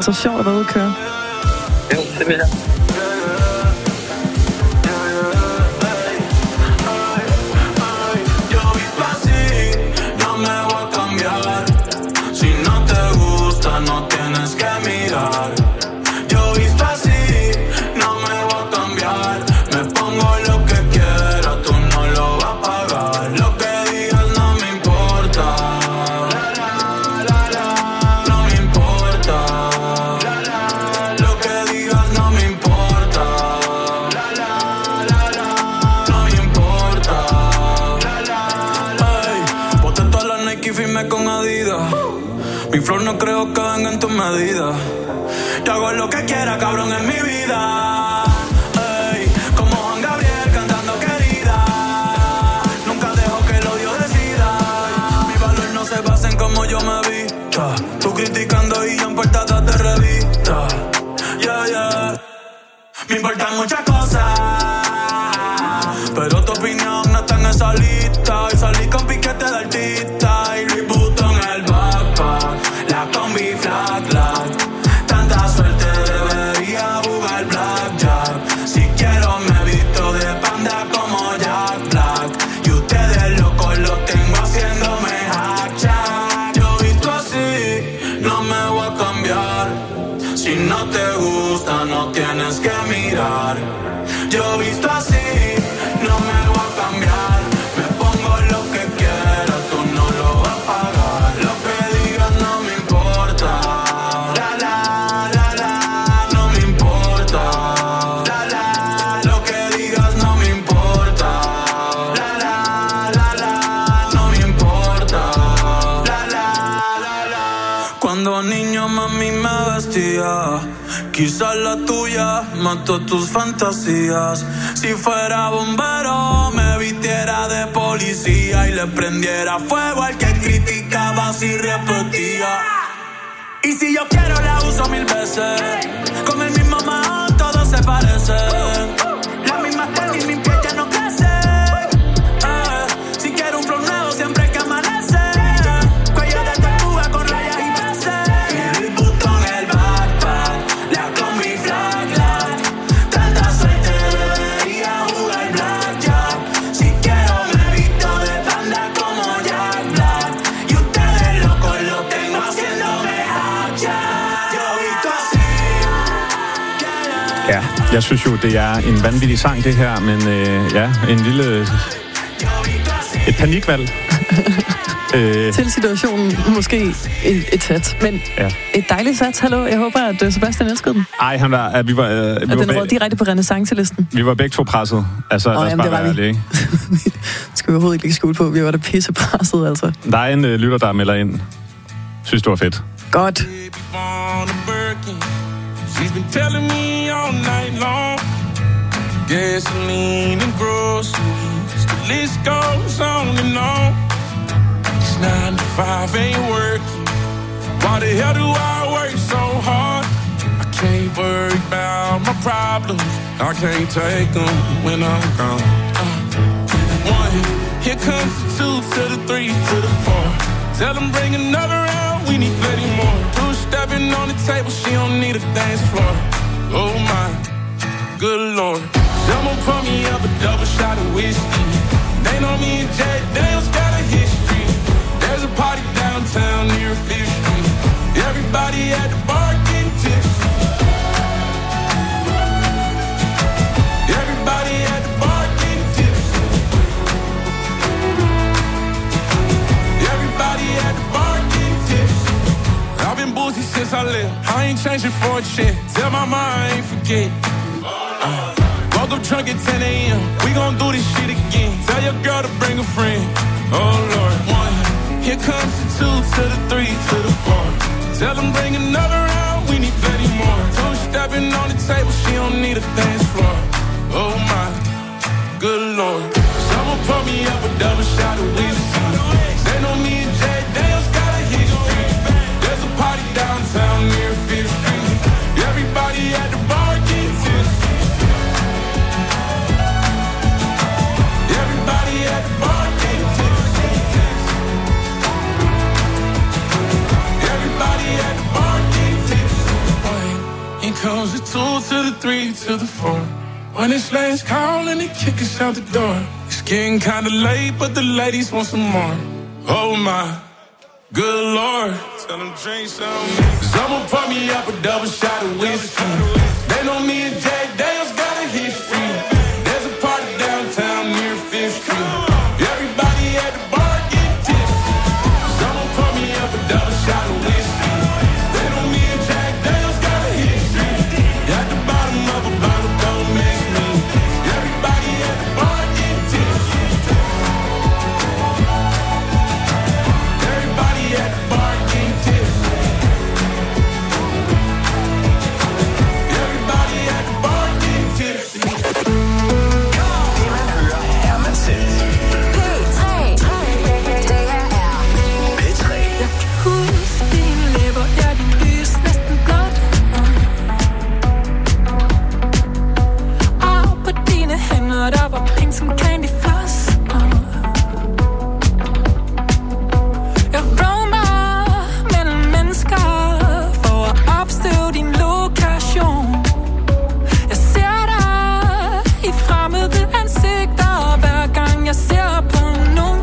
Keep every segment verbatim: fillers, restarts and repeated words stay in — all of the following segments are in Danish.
Så sjovt at være ude at køre. Jo, det vil jeg. No tienes que mirar. Yo visto así, no me voy a cambiar. Me pongo lo que quiera, tú no lo vas a pagar. Lo que digas no me importa. No me importa. Lo que digas no me importa. No me importa. Ay, boté todas las Nike y firmé con Adidas. Mi flor no creo que venga en tu medida. Yo hago lo que quiera, cabrón, en mi vida. Ey, como Juan Gabriel cantando querida. Nunca dejo que el odio decida. Mi valor no se basa en cómo yo me vista. Tú criticando y yo en portadas de revista. Yeah, yeah. Me importan muchas cosas, pero tu opinión no está en esa lista. Y salí con piquete de artista y Louis Vuitton en el backpack. La combi flat, flat. Tanta suerte debería jugar blackjack. Si quiero me visto de panda como Jack Black. Y ustedes locos los tengo haciéndome hack. Yo visto así, no me voy a cambiar. Si no te gusta no tienes que mirar. Yo visto así, no me voy a cambiar. Me pongo lo que quiera, tú no lo vas a pagar. Lo que digas no me importa. La la la la, no me importa. La la, lo que digas no me importa. La la la la, no me importa. La la la la. Cuando niño mami me vestía, quizás la tuya mató tus fantasías. Si fuera bombero me vistiera de policía y le prendiera fuego al que criticaba si repetía. Y si yo quiero la uso mil veces. Con el mismo man todos se parecen. La misma tenis limpia ya no crece. Eh, si quiero un flow nuevo siempre hay que amanece. Cuello de tortuga con rayas y peces. Y el botón el backpack. La combi flat, flat. Tanta suerte debería jugar blackjack. Si quiero me visto de panda como Jack Black. Y ustedes locos lo tengo haciéndome hack. Yo visto así. Ja, jeg synes jo, det er en vanvittig sang, det her, men øh, ja, en lille... Et panikvalg. øh, Til situationen måske et, et sats, men ja. Et dejligt sats. Hallo, jeg håber, at Sebastian elskede den. Ej, han var... Vi var, øh, vi og var den bag... råd direkte på renaissancelisten. Vi var begge to presset. Altså, Åh, lad os jamen, bare det var være vi. ærlige, ikke? Skal vi overhovedet ikke lægge skjul på. Vi var da pissepresset, altså. Der er en øh, lytter, der melder ind. Synes, det var fedt. Godt. She's been telling me all night long. Gasoline and groceries, the list goes on and on. It's nine to five, ain't working. Why the hell do I work so hard? I can't worry about my problems. I can't take them when I'm gone. Uh, one, here comes the two to the three to the four. Tell them bring another round, we need plenty more. Two stepping on the table, she don't need a dance floor. Oh my, good lord. Someone pour me up a double shot of whiskey. They know me and Jack Daniels got a history. There's a party downtown near Fifth Street. Everybody at the bar getting tipsy. Everybody at the bar getting tipsy. Everybody at the bar getting tipsy. I've been boozy since I left. I ain't changing for a check. Tell my mom I ain't forget. Uh, woke up drunk at ten a.m. We gon' do this shit again. Tell your girl to bring a friend. Oh Lord. One, here comes the two to the three to the four. Tell them bring another round. We need plenty more. Two stepping on the table. She don't need a dance floor. Oh my, good lord. Someone pour me up a double shot of whiskey. They know me and Jack Daniels got a history. There's a party downtown near Fifth Street. Everybody at the bar getting tipsy. Everybody at the bar getting tipsy. Everybody at the bar getting tipsy. comes the two to the three to the four. When it's last call and they kick us out the door. It's getting kinda late, but the ladies want some more. Oh my, good lord. Tell them drink some. Someone pour me up a double shot of whiskey. They know me and Jack Daniels got a history. There's a party downtown near Fifth Street. Everybody at the bar get tipsy. Someone pour me up a double shot of whiskey. They know me and Jack Daniels got a history. At the bottom of a bottle, don't mix me. Everybody at the bar get tipsy. Everybody at the bar get tipsy. Everybody at the bar get tipsy. Det man hører er man selv. P tre. Det her er P tre. Jeg kan huske dine læber, ja, din lys næsten blåt. Og på dine hænder, der var pink som candy floss. Jeg roamer mellem mennesker for at opstøve din lokation. Jeg ser dig i fremmede ansigter, hver gang jeg ser på nogen.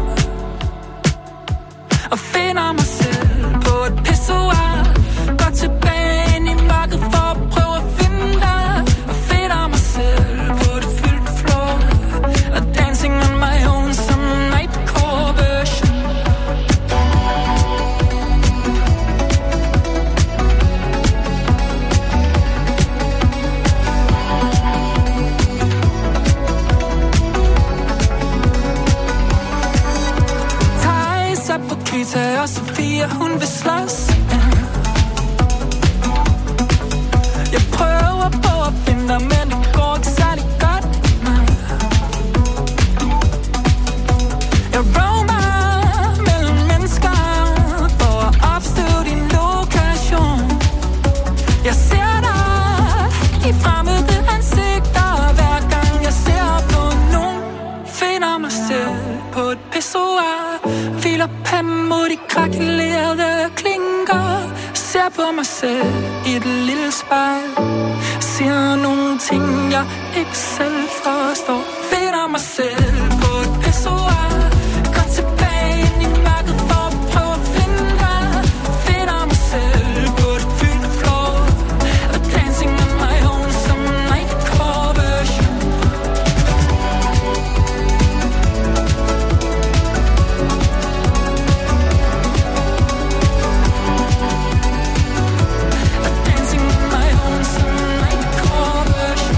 Og finder mig selv på et pissoir. Går tilbage ind i mørket for at prøve at finde dig. Og finder mig selv på det fyldte floor. Og dancing on my own som nightcore version. Thijs er på Krita, og Sofia hun vil slås. Jeg prøver på at finde dig, men det går ikke særlig godt. Nej. Jeg roamer mellem mennesker for at opstøve din lokation. Jeg ser dig i fremmede ansigter, hver gang jeg ser på nogen. Finder mig selv på et pissoir. Hviler panden mod de krakelerede klinker. Ser på mig selv i et lille spejl. Siger nogle ting, jeg ikke selv forstår. Finder mig selv på et pissoir. Går tilbage ind i mørket for at prøve at finde dig. Finder mig selv på et fyldt floor. Og dancing on my own som nightcore version. Dancing on my own some nightcore version.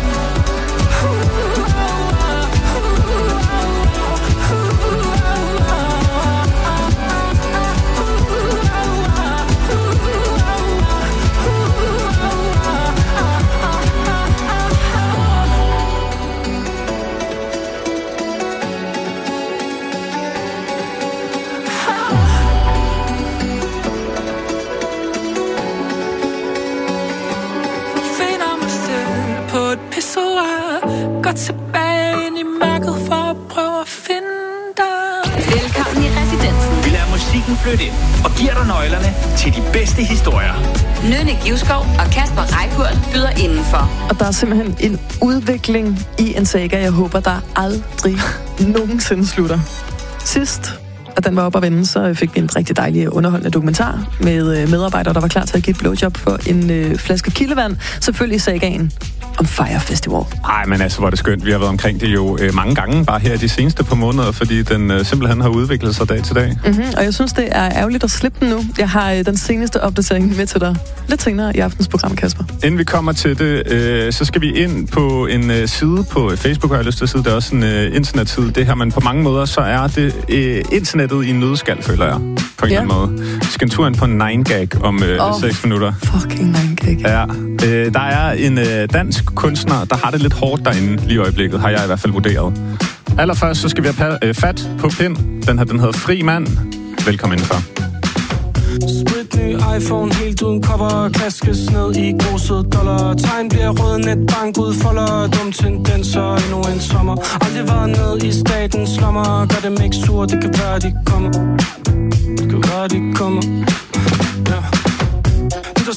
Finder mig selv på et pissoir. Går tilbage ind i mørket for at prøve at finde dig. Velkommen i Residensen. Vi lader musikken flytte ind og giver dig nøglerne til de bedste historier. Nynne Givskov og Kasper Reichurt byder indenfor. Og der er simpelthen en udvikling i en saga, jeg håber, der aldrig nogensinde slutter. Sidst, at den var oppe at vende, så fik vi en rigtig dejlig underholdende dokumentar med medarbejdere, der var klar til at give et blowjob for en øh, flaske kildevand. Selvfølgelig sagaen om Fire Festival. Ej, men altså, hvor er det skønt. Vi har været omkring det jo øh, mange gange, bare her de seneste par måneder, fordi den øh, simpelthen har udviklet sig dag til dag. Mm-hmm, og jeg synes, det er ærgerligt at slippe den nu. Jeg har øh, den seneste opdatering med til dig lidt senere i aftens program, Kasper. Inden vi kommer til det, øh, så skal vi ind på en øh, side på Facebook, har jeg lyst til at sige. Det er også en øh, internetside. Det her, men på mange måder, så er det øh, internettet i en nødskal, føler jeg. På en ja. eller anden måde. Vi skal en tur ind på nine gag om øh, oh, seks minutter. Fucking nine gag. Ja. Øh, der er en øh, dansk kunstner, der har det lidt hårdt derinde lige i øjeblikket, har jeg i hvert fald vurderet. Allerførst så skal vi have øh, fat på Pind. Den her, den hedder Fri Mand. Velkommen indenfor. Spritny iPhone, helt uden cover. Kaskes ned i gruset dollar. Tegn bliver rød, netbank udfolder. Dum tendenser, endnu en sommer. Aldrig været ned i statens slummer. Gør dem ikke sur, det kan være, de kommer. Det kan være, de kommer. Ja.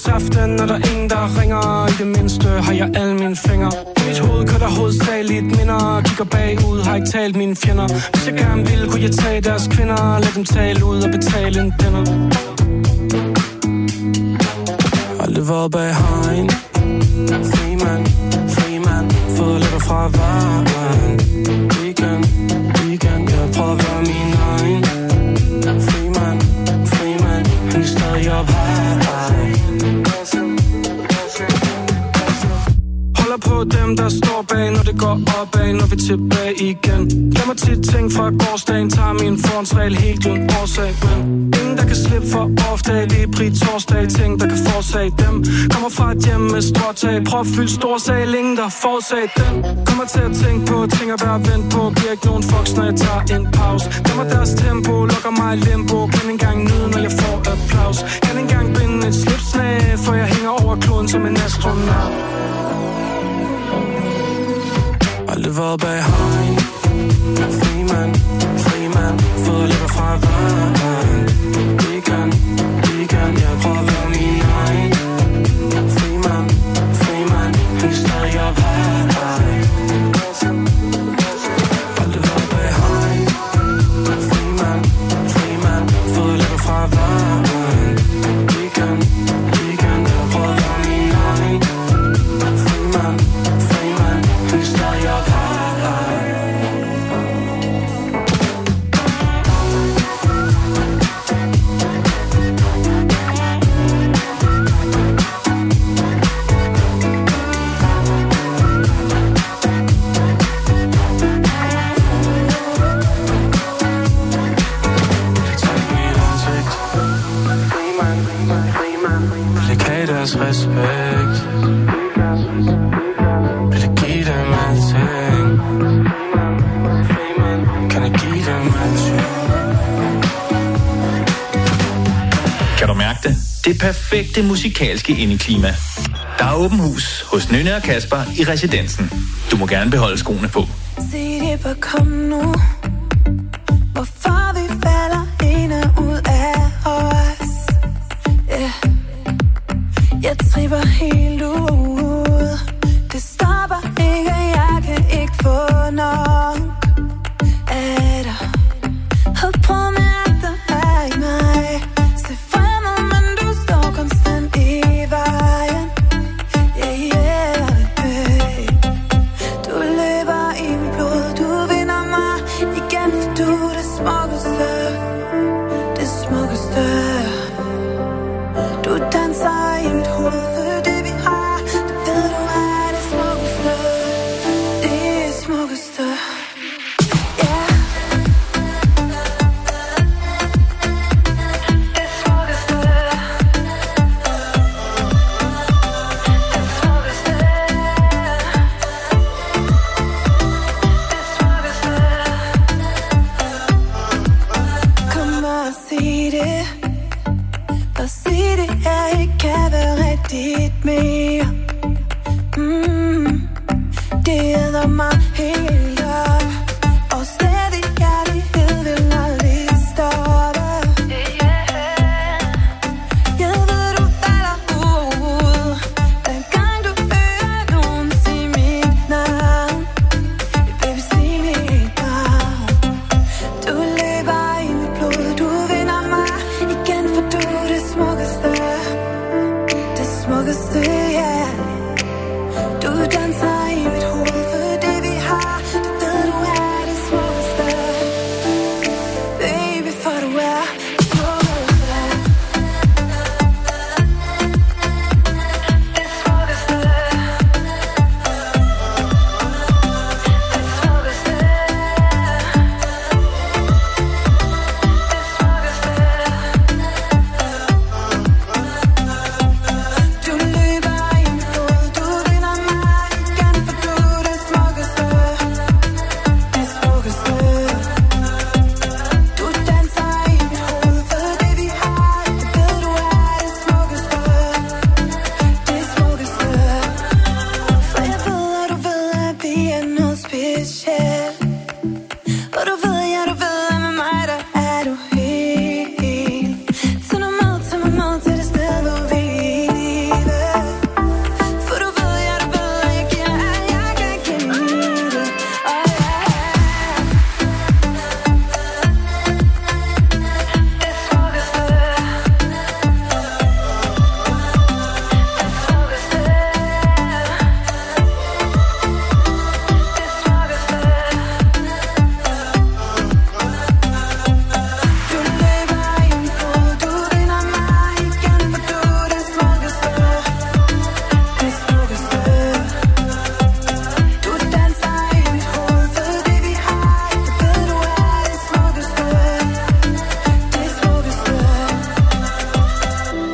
nytårsaften, når der er ingen, der ringer. I det mindste har jeg alle mine fingre. Mit hoved kører hovedsageligt minder. Kigger bagud, har ikke talt mine fjender. Hvis jeg gerne ville, kunne jeg tage deres kvinder. Lad dem tale ud og betale en dinner. Aldrig været bag hegn. Frimand, frimand. Fået lidt fra vejen. Weekend, weekend. Jeg prøver at være min egen. Frimand, frimand. Han er stadig op high. Holder på dem, der står bag, når det går opad, når vi er tilbage igen. Glemmer tit ting fra gårdsdagen, tager min forhåndsregel helt uden årsag. Men ingen, der kan slippe for ofte, lige pri torsdag, ting, der kan forsage dem. Kommer fra et hjem med stråtag, prøv at fylde stor sag, ingen, der forsag den. Kommer til at tænke på ting at være vendt på, giver ikke nogen fucks, når jeg tager en pause. Glemmer deres tempo, lukker mig i limbo, kan ikke engang nyde, når jeg får applaus. Kan ikke engang binde et slipsnag, for jeg hænger over kloden som en astronaut. Aldrig været bag hegn. Frimand, frimand. Fået lidt fra vejen. Weekend, weekend. Jeg prøver at være min egen. Frimand, frimand. Han er stadig op high. Aldrig været bag hegn. Frimand, frimand. Fået lidt fra vejen. Weekend, weekend. Jeg prøver at være min egen. Frimand, frimand. Han er stadig op high. Respekt. Vil jeg give dem alting? Kan jeg give dem alting? Kan du mærke det? Det perfekte musikalske indeklima. Der er åben hus hos Nynne og Kasper i Residensen. Du må gerne beholde skoene på. Se det bare kom nu. Hvorfor vi falder ind og ud af os? Yeah. Jeg tripper helt ud. Det stopper ikke, jeg kan ikke få nok af dig. Havde prøvet med alt, der er i mig. Se fremad, men du står konstant i vejen. Yeah, yeah, hey. Du løber i mit blod, du vinder mig igen, for du er det smukkeste. Det smukkeste. Du danser i mit hoved, for det vi har, det ved du er det smukkeste. Det smukkeste. Yeah. Det smukkeste. Det smukkeste. Det smukkeste. Kom og sig det. Og sig det, jeg ikke kan være rigtigt mere. Mm. Det æder mig helt op. Og stadig kærlighed vil aldrig stoppe. Jeg ved, du falder ud. Den gang du hører nogen sige mit navn. Baby, sig mit navn. Du løber i mit blod, du vinder mig igen, for du er det smukkeste. Det smukkeste, ja.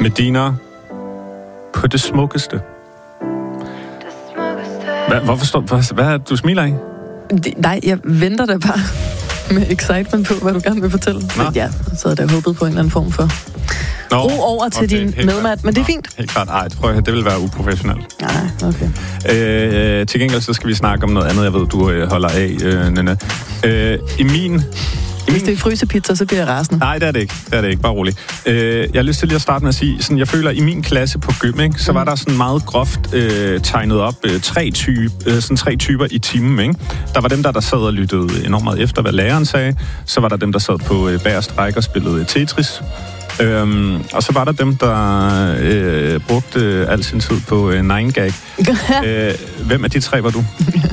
Medina på det smukkeste. Hvad, hvorfor står hvad, hvad er det, du smiler af? Det, nej, jeg venter da bare med excitement på, hvad du gerne vil fortælle. Nå. Men ja, så havde jeg håbet på en eller anden form for Nå, ro over til okay, din medmat, men det er fint. Helt klart. Ej, det, prøv, det vil være uprofessionelt. Nej, okay. Øh, til gengæld så skal vi snakke om noget andet, jeg ved, du øh, holder af, øh, Nynne. Øh, I min... Hvis det er frysepizza, så bliver jeg rasende. Nej, det er det ikke. Det er det ikke. Bare roligt. Øh, jeg har lyst til lige at starte med at sige, sådan, jeg føler, at i min klasse på gym, ikke, så mm. var der sådan meget groft øh, tegnet op øh, tre, type, øh, sådan tre typer i timen. Ikke? Der var dem, der, der sad og lyttede enormt meget efter, hvad læreren sagde. Så var der dem, der sad på øh, bagerst række og spillede Tetris. Øhm, og så var der dem, der øh, brugte øh, al sin tid på øh, nine gag. øh, hvem af de tre var du?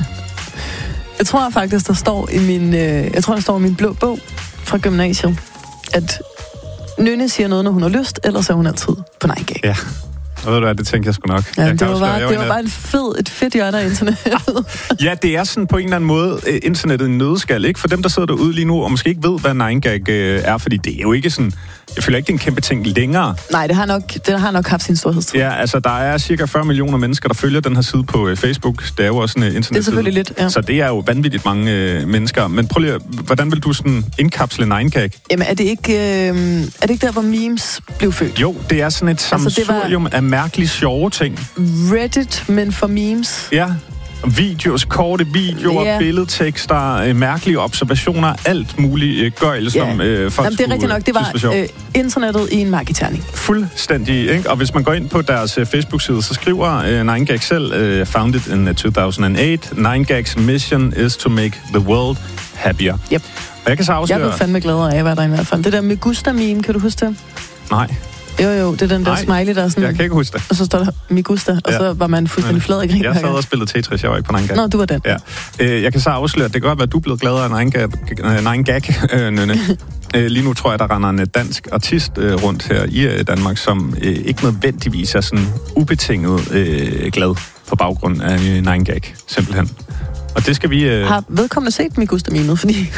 Jeg tror faktisk, der står i min, øh, jeg tror, der står i min blå bog fra gymnasiet, at Nynne siger noget, når hun har lyst, ellers er hun altid på nine gag. Ja. Og ved du hvad, det tænkte jeg sgu nok. Ja, jeg det var bare, det var bare et, fed, et fedt hjørne af internettet. Ja, det er sådan på en eller anden måde uh, internettet en nødskal, ikke? For dem, der sidder derude lige nu, og måske ikke ved, hvad nine gag uh, er, fordi det er jo ikke sådan... Jeg føler ikke, det er en kæmpe ting længere. Nej, det har nok, det har nok haft sin storhedstid. Ja, altså, der er cirka fyrre millioner mennesker, der følger den her side på uh, Facebook. Det er jo også en uh, internetside. Det er selvfølgelig lidt, ja. Så det er jo vanvittigt mange uh, mennesker. Men prøv lige, hvordan vil du sådan indkapsle nine gag? Jamen, er det ikke, øh, er det ikke der, hvor memes blev født? Jo, det er sådan et sammensurium altså, var... af mærkelige sjove ting. Reddit, men for memes. Ja, videos, korte videoer, yeah. billedtekster, mærkelige observationer, alt muligt gøjl, som yeah. øh, folk Jamen, det er rigtigt nok, det var øh, internettet i en marketerning. Fuldstændig, ikke? Og hvis man går ind på deres uh, Facebook-side, så skriver uh, nine gag selv, uh, founded in uh, two thousand eight, nine gags mission is to make the world happier. Yep. Og jeg kan så afsløre... Jeg blev fandme gladere af at være der i hvert fald. Det der med Gusta-meme, kan du huske det? Nej. Jo, jo, det er den der Nej, smiley, der er sådan... jeg kan ikke huske det. Og så står der Migusta, og ja. Så var man fuldstændig flad i grin. Jeg sad og spillede Tetris, jeg var ikke på nine gag. Nå, du var den. Ja. Øh, jeg kan så afsløre, at det kan godt være, at du er blevet gladere af nine gag, nine gag øh, Nynne. øh, lige nu tror jeg, der render en dansk artist øh, rundt her i øh, Danmark, som øh, ikke nødvendigvis er sådan ubetinget øh, glad på baggrund af øh, nine gag, simpelthen. Og det skal vi... Øh... Har vedkommende set Migusta-memet, fordi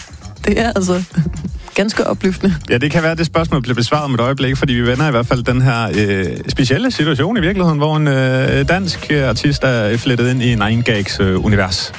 det er altså... ganske opløftende. Ja, det kan være, at det spørgsmål bliver besvaret om et øjeblik, fordi vi vender i hvert fald den her øh, specielle situation i virkeligheden, hvor en øh, dansk øh, artist er flettet ind i nine gags øh, univers.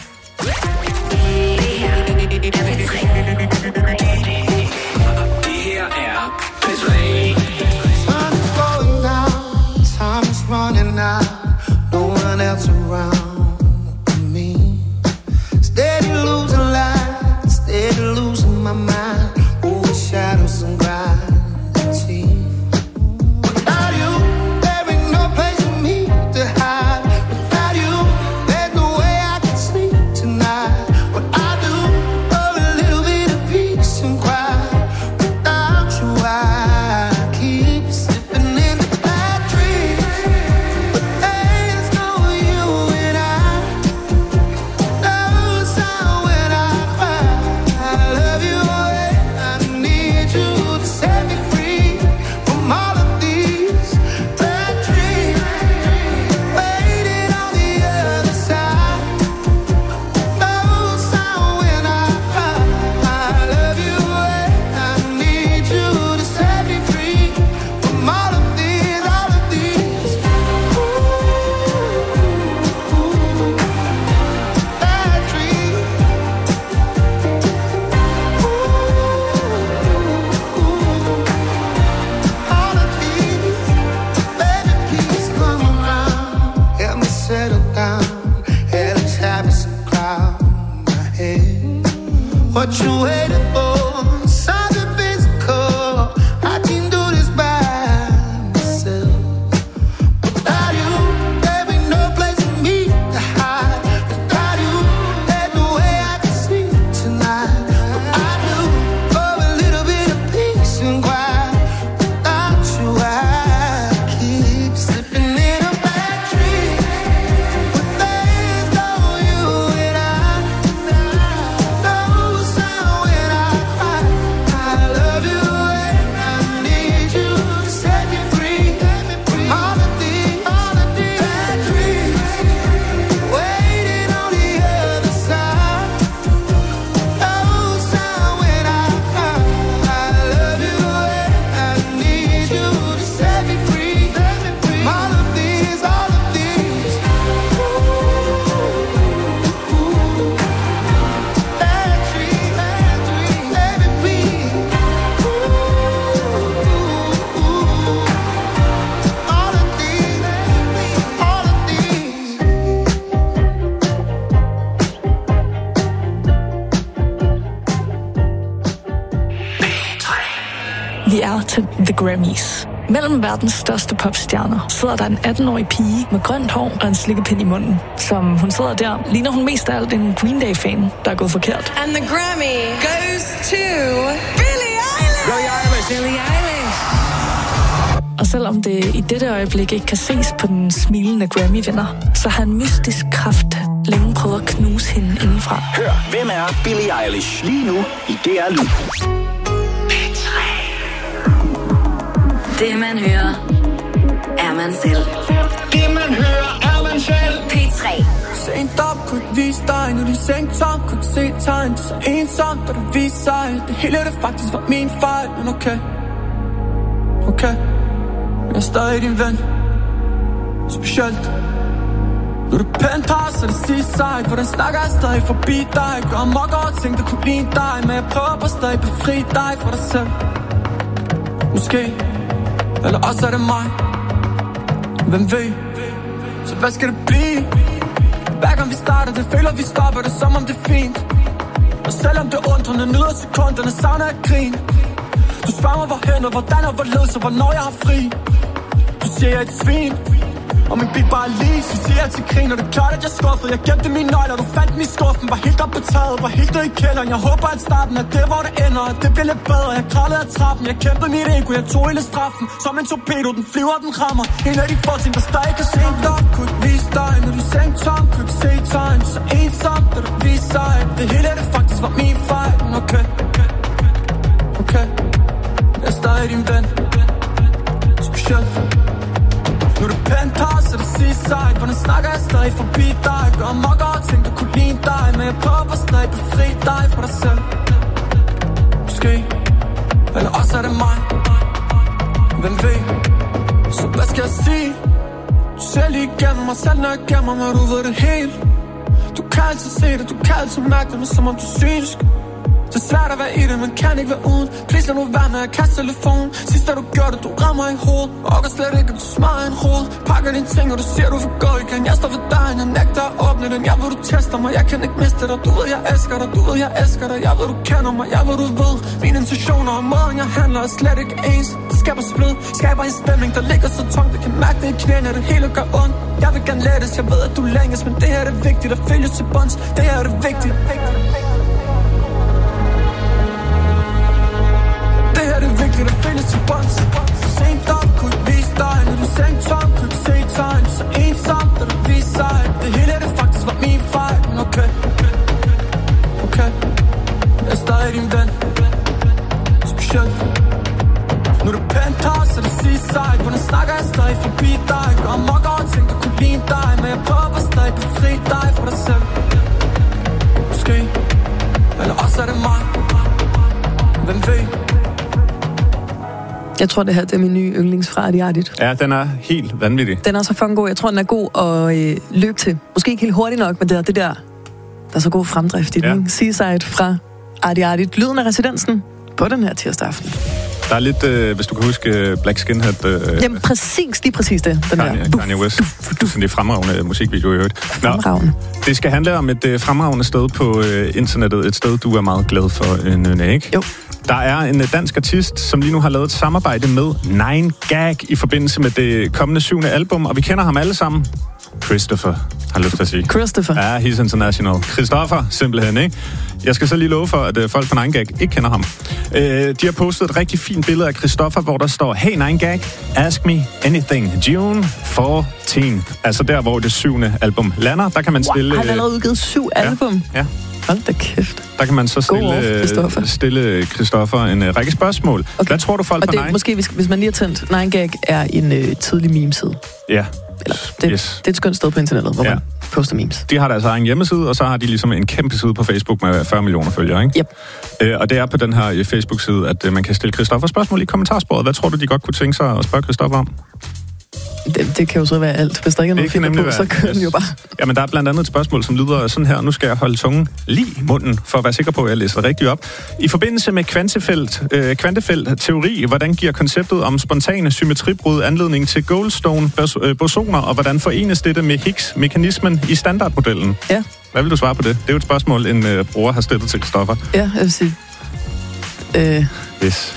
Somewhere The Grammys. Mellem verdens største popstjerner sidder der en atten-årig pige med grønt hår og en slikkepind i munden. Som hun sidder der, ligner hun mest af alt en Green Day-fan, der er gået forkert. And the Grammy goes to Billie Eilish! Billie Eilish! Billie Eilish! Og selvom det i dette øjeblik ikke kan ses på den smilende Grammy-vinder, så har en mystisk kraft længe prøvet at knuse hende indenfra. Hør, hvem er Billie Eilish lige nu i D R Lyd. Det man hører, er man selv. Det man hører, er man selv. P tre. Sent op, kunne ikke vise dig, nu de seng tom, kunne ikke se tegn. Så ensomt, da du viste sig, det hele det faktisk var min fejl. Men okay, okay, jeg er stadig din ven. Specielt nu er det penthouse, og det sidste side. Hvordan snakker jeg stadig forbi dig? Gør mok over ting, der kunne ligne dig. Men jeg prøver på stadig befri dig fra dig selv. Måske, eller også er det mig. Hvem ved? Så hvad skal det blive? Hver gang vi starter, det føler vi stopper det, som om det er fint. Og selvom det undrende, nyder sekunderne, savner jeg grin. Du spørger mig hvorhen og hvordan og hvorledes og hvornår jeg har fri. Du siger jeg er et svin, og min bil bare lige, så siger jeg til grin. Og det er klart at jeg skuffede, jeg gemte mine nøgler. Du fandt den i skuffen, var helt op på taget, var helt død i kælderen. Jeg håber at starten er det hvor det ender, og det bliver lidt bedre. Jeg kravlede af trappen, jeg kæmpede mit ego, jeg tog hele straffen. Som en torpedo, den flyver, den rammer. En af de få ting, der stadig kan se op. Kunne ikke vise dig, når du seng tom, kunne ikke se tegn. Så ensomt, da du viste sig, det hele det faktisk var min fejl. Men okay, okay, jeg er stadig din ven. Specielt nu er det penthouse, og det sidste side. Hvordan snakker jeg stadig forbi dig? Gør mok over ting, der kunne ligne dig. Men jeg prøver stadig befri dig fra dig selv. Måske, eller også er det mig. Hvem ved? Så hvad skal jeg sige? Du ser lige igennem mig, selv når jeg gemmer mig, du ved det helt. Du kan altid se det, du kan altid mærke det, men som om du synes. Det er svært at være i det, men kan ikke være uden. Please lad nu være med at kaste telefonen. Sidst da du gjorde det, du rammer i hovedet. Og kan slet ikke, at du smadrer en hoved. Pakker dine ting, og du siger, du vil gå igen. Jeg står ved døren, jeg nægter at åbne den. Jeg ved, du tester mig, jeg kan ikke miste dig. Du ved, jeg elsker dig, du ved, jeg elsker dig. Jeg ved, du kender mig, jeg ved, du ved. Mine intentioner og måden, jeg handler er slet ikke ens. Det skaber splid, skaber en stemning, der ligger så tungt. Det kan mærke det i knæene, det hele gør ondt. Jeg vil gerne lettes, jeg ved, at du længes. Men det her er det vigtigt, at følges til bunds. Det her er det vigtigt, vigtigt. Det her er det vigtigt, at findes til bunds. Sent op, kunne ikke vise dig. Når du seng tom, kunne ikke se tegn. Så ensomt, da du viste sig. Det hele det faktisk var min fejl. Men okay, okay, jeg er stadig din ven. Specielt nu er det penthouse, og det sidste side. Hvordan snakker jeg stadig forbi dig? Gør mok over ting, der kunne ligne dig. Men jeg prøver stadig befri dig fra dig selv. Måske, eller også er det mig. Hvem ved? Jeg tror, det her det er min nye yndlings fra Adiardigt. Ja, den er helt vanvittig. Den er så fucking god. Jeg tror, den er god at øh, løbe til. Måske ikke helt hurtigt nok, men det er det der, der er så god fremdrift i den. Ja. Seaside fra Adiardigt. Lyden af Residensen på den her tirsdag aften. Der er lidt, øh, hvis du kan huske Black Skinhead. Øh, Jamen præcis, lige præcis det. Den Kanye, der. Kanye West. Sådan det fremragende musikvideo i øvrigt. Fremragende. Det skal handle om et øh, fremragende sted på øh, internettet. Et sted, du er meget glad for, øh, Nynne, ikke? Jo. Der er en dansk artist, som lige nu har lavet et samarbejde med nine gag i forbindelse med det kommende syvende album, og vi kender ham alle sammen. Christopher, har lyst til at sige. Christopher. Ja, he's international. Christopher, simpelthen, ikke? Jeg skal så lige love for, at øh, folk på nine gag ikke kender ham. Øh, de har postet et rigtig fint billede af Christopher, hvor der står, hey nine gag, ask me anything. June fourteenth. Altså der, hvor det syvende album lander. Der kan man stille... Wow, han har allerede udgivet syv ja, album. Ja. Hold da kæft. Der kan man så stille Christopher, stille Christopher en uh, række spørgsmål. Okay. Hvad tror du folk og på det, Nine? Måske, hvis, hvis man lige har tændt, nine gag er en uh, tidlig meme-side. Ja. Eller, det, yes. det er et skønt sted på internettet, hvor ja. man poster memes. De har deres egen hjemmeside, og så har de ligesom en kæmpe side på Facebook med fyrre millioner følgere, ikke? Yep. Øh, og det er på den her Facebook-side, at uh, man kan stille Christopher spørgsmål i kommentarsporet. Hvad tror du, de godt kunne tænke sig at spørge Christopher om? Det, det kan jo så være alt. Hvis der ikke er noget finder på, være. så kører den jo bare. Jamen, der er blandt andet et spørgsmål, som lyder sådan her. Nu skal jeg holde tungen lige i munden, for at være sikker på, at jeg læser det rigtigt op. I forbindelse med kvantefelt, øh, kvantefelt-teori, hvordan giver konceptet om spontane symmetribrud anledning til Goldstone-bosoner, og hvordan forenes dette med Higgs-mekanismen i standardmodellen? Ja. Hvad vil du svare på det? Det er jo et spørgsmål, en øh, bruger har stillet til Christopher. Ja, jeg vil sige... Øh... Yes.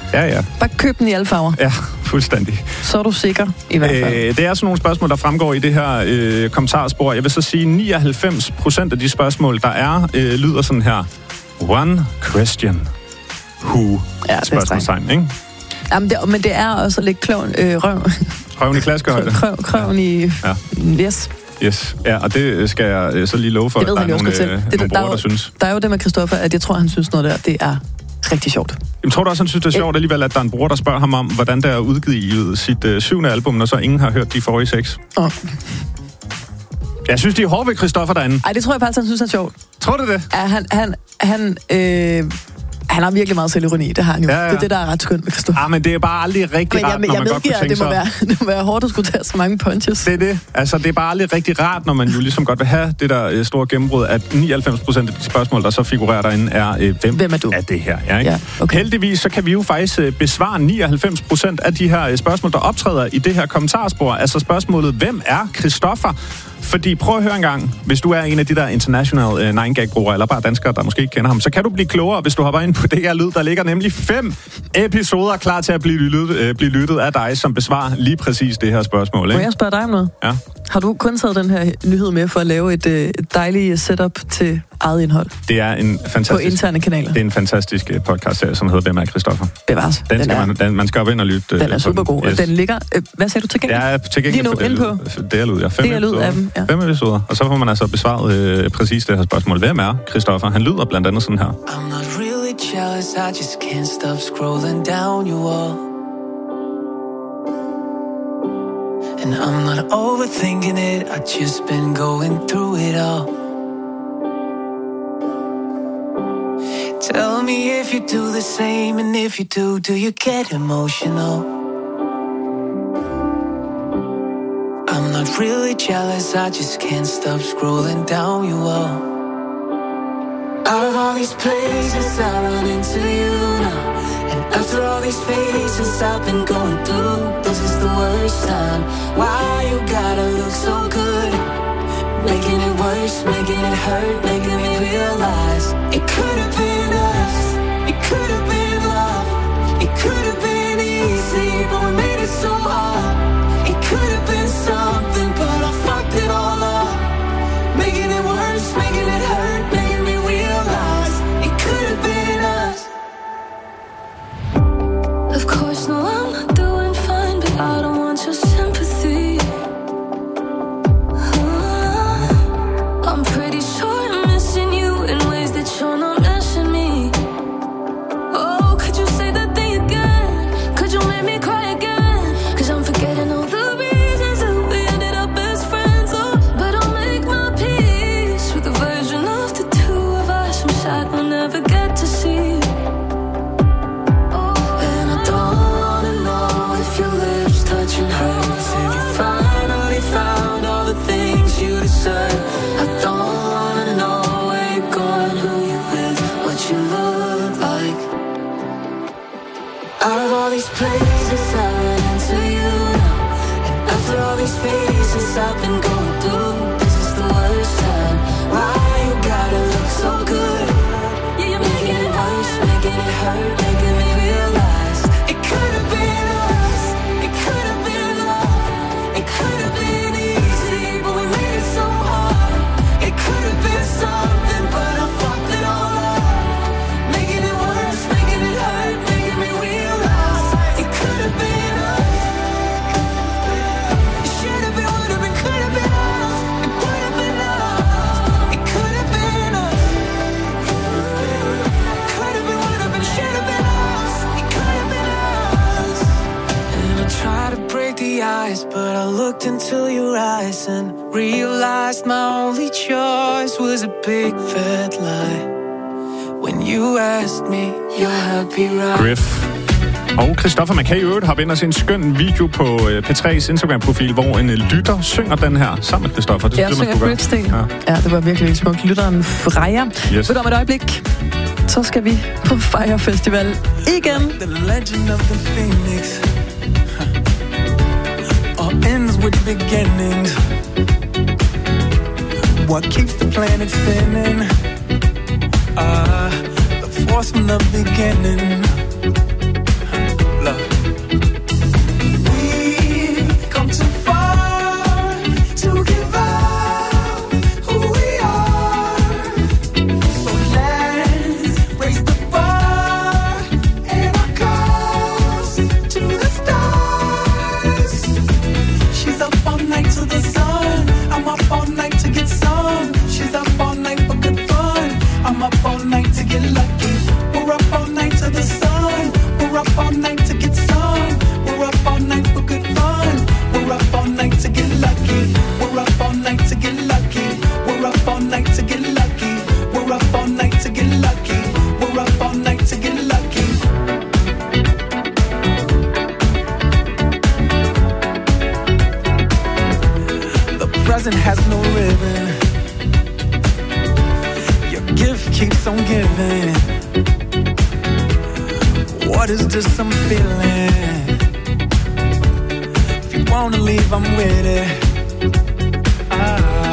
Ja, ja. Bare køb den i alle farver. Ja, fuldstændig. Så er du sikker, i hvert fald. Øh, det er sådan nogle spørgsmål, der fremgår i det her øh, kommentarspor. Jeg vil så sige, nioghalvfems procent af de spørgsmål, der er, øh, lyder sådan her. One question. Who? Ja, spørgsmålstegn, ikke? Jamen, det, men det er også lidt kløven, øh, røv. Røven i klaskehøjde. Krøv, krøven i... Ja. Yes. Yes, ja, og det skal jeg så lige love for, at der er nogle, øh, nogle det, brugere, der, der synes. Der er jo det med Christoffer, at jeg tror, han synes noget der, det er rigtig sjovt. Jeg tror du også, han synes, det er sjovt alligevel, at der er en bruger, der spørger ham om, hvordan der er udgivet sit øh, syvende album, når så ingen har hørt de forrige seks. Oh. Jeg synes, de er hårde ved Christoffer derinde. Ej, det tror jeg faktisk, han synes er sjovt. Tror du det? Ja, han... han, han øh, Han har virkelig meget selvironi, det har han jo. Ja, ja. Det er det, der er ret skønt med Christoffer. Ah, men det er bare aldrig rigtig rart, jeg, når jeg man godt kunne tænke det må sig... være, det må være hårdt at skulle tage så mange punches. Det er det. Altså, det er bare aldrig rigtig rart, når man jo ligesom godt vil have det der øh, store gennembrud, at nioghalvfems procent af de spørgsmål, der så figurerer derinde, er, øh, hvem, hvem er, du? er det her? Ja, ikke? Ja, okay. Heldigvis, så kan vi jo faktisk øh, besvare nioghalvfems procent af de her øh, spørgsmål, der optræder i det her kommentarspor. Altså spørgsmålet, hvem er Christoffer? Fordi prøv at høre en gang, hvis du er en af de der international øh, nine gag-brugere, eller bare danskere, der måske ikke kender ham, så kan du blive klogere, hvis du hopper ind på det her lyd. Der ligger nemlig fem episoder klar til at blive lyttet, øh, blive lyttet af dig, som besvarer lige præcis det her spørgsmål. Ikke? Må jeg spørge dig om noget? Ja. Har du kun taget den her nyhed med for at lave et, øh, et dejligt setup til eget indhold? Det er en fantastisk... På interne kanaler? Det er en fantastisk podcast-serie, som hedder Hvem er Christoffer? Bevares. Den, den skal er, man, den, man skal jo ind og lytte. Den er super god, yes. og den ligger... Øh, hvad sagde du tilgængelig? Ja, tilgængelig lige nu, på ind på D L-ud, ja. Fem D L-ud af dem, ja. Fem episoder. Og så får man altså besvaret øh, præcis det her spørgsmål. Hvem er Christoffer? Han lyder blandt andet sådan her. I'm not really jealous, I just can't stop scrolling down your wall. And I'm not overthinking it, I just been going through it all. Tell me if you do the same, and if you do, do you get emotional? I'm not really jealous, I just can't stop scrolling down your wall. Out of all these places I run into you now, and after all these phases I've been going through, this is the worst time. Why you gotta look so good, making it worse, making it hurt, making me realize it could have been us, it could have been love, it could have been easy, but we made it so hard. It could have been something, but I fucked it all up, making it worse, making it hurt, making me realize it could have been us. Of course, no, I'm not doing fine, but I don't want your sympathy. uh, I'm pretty sure I'm missing you in ways that you're not missing me. Oh, could you say that thing again? Could you make me cry again? Cause I'm forgetting all the reasons that we ended up best friends. Oh, but I'll make my peace with the version of the two of us I'm sad we'll never get to see. And I don't wanna know if your lips touching hers, if you finally found all the things you deserve. I don't wanna know where you're going, who you with, what you look like. Out of all these places I run into you now, and after all these phases I've been going through, this is the worst time. Why you gotta look so good? Yeah, you're making it worse, making it hurt, making me realize it could have been us, it could have been love, it could have been easy, but we made it so hard. It could have been something, but I fucked it all up, making it worse, making it hurt, making me realize it could have been us. It should have been, would have been, could have been us. It would have been us. It could have been us. Could have been, would have been, should have been us. It could have been us. And I tried to break the ice, but I looked into your eyes and realized my only choice was a big fat lie. When you asked me, you're happy, right? Griff. Og Christoffer, man kan i øvrigt hoppe ind og se en skøn video på P tre's Instagram-profil, hvor en lytter synger den her sammen med Christoffer. Det jeg synger Griff-stil. Ja. ja, det var virkelig smukt. Lytteren Freja. Yes. Ved du om et øjeblik, så skal vi på Fire Festival igen. The legend of the phoenix all ends with beginnings. What keeps the planet spinning? Ah, uh, the force from the beginning. has no ribbon. Your gift keeps on giving. What is this I'm feeling? If you wanna leave, I'm with it. Ah.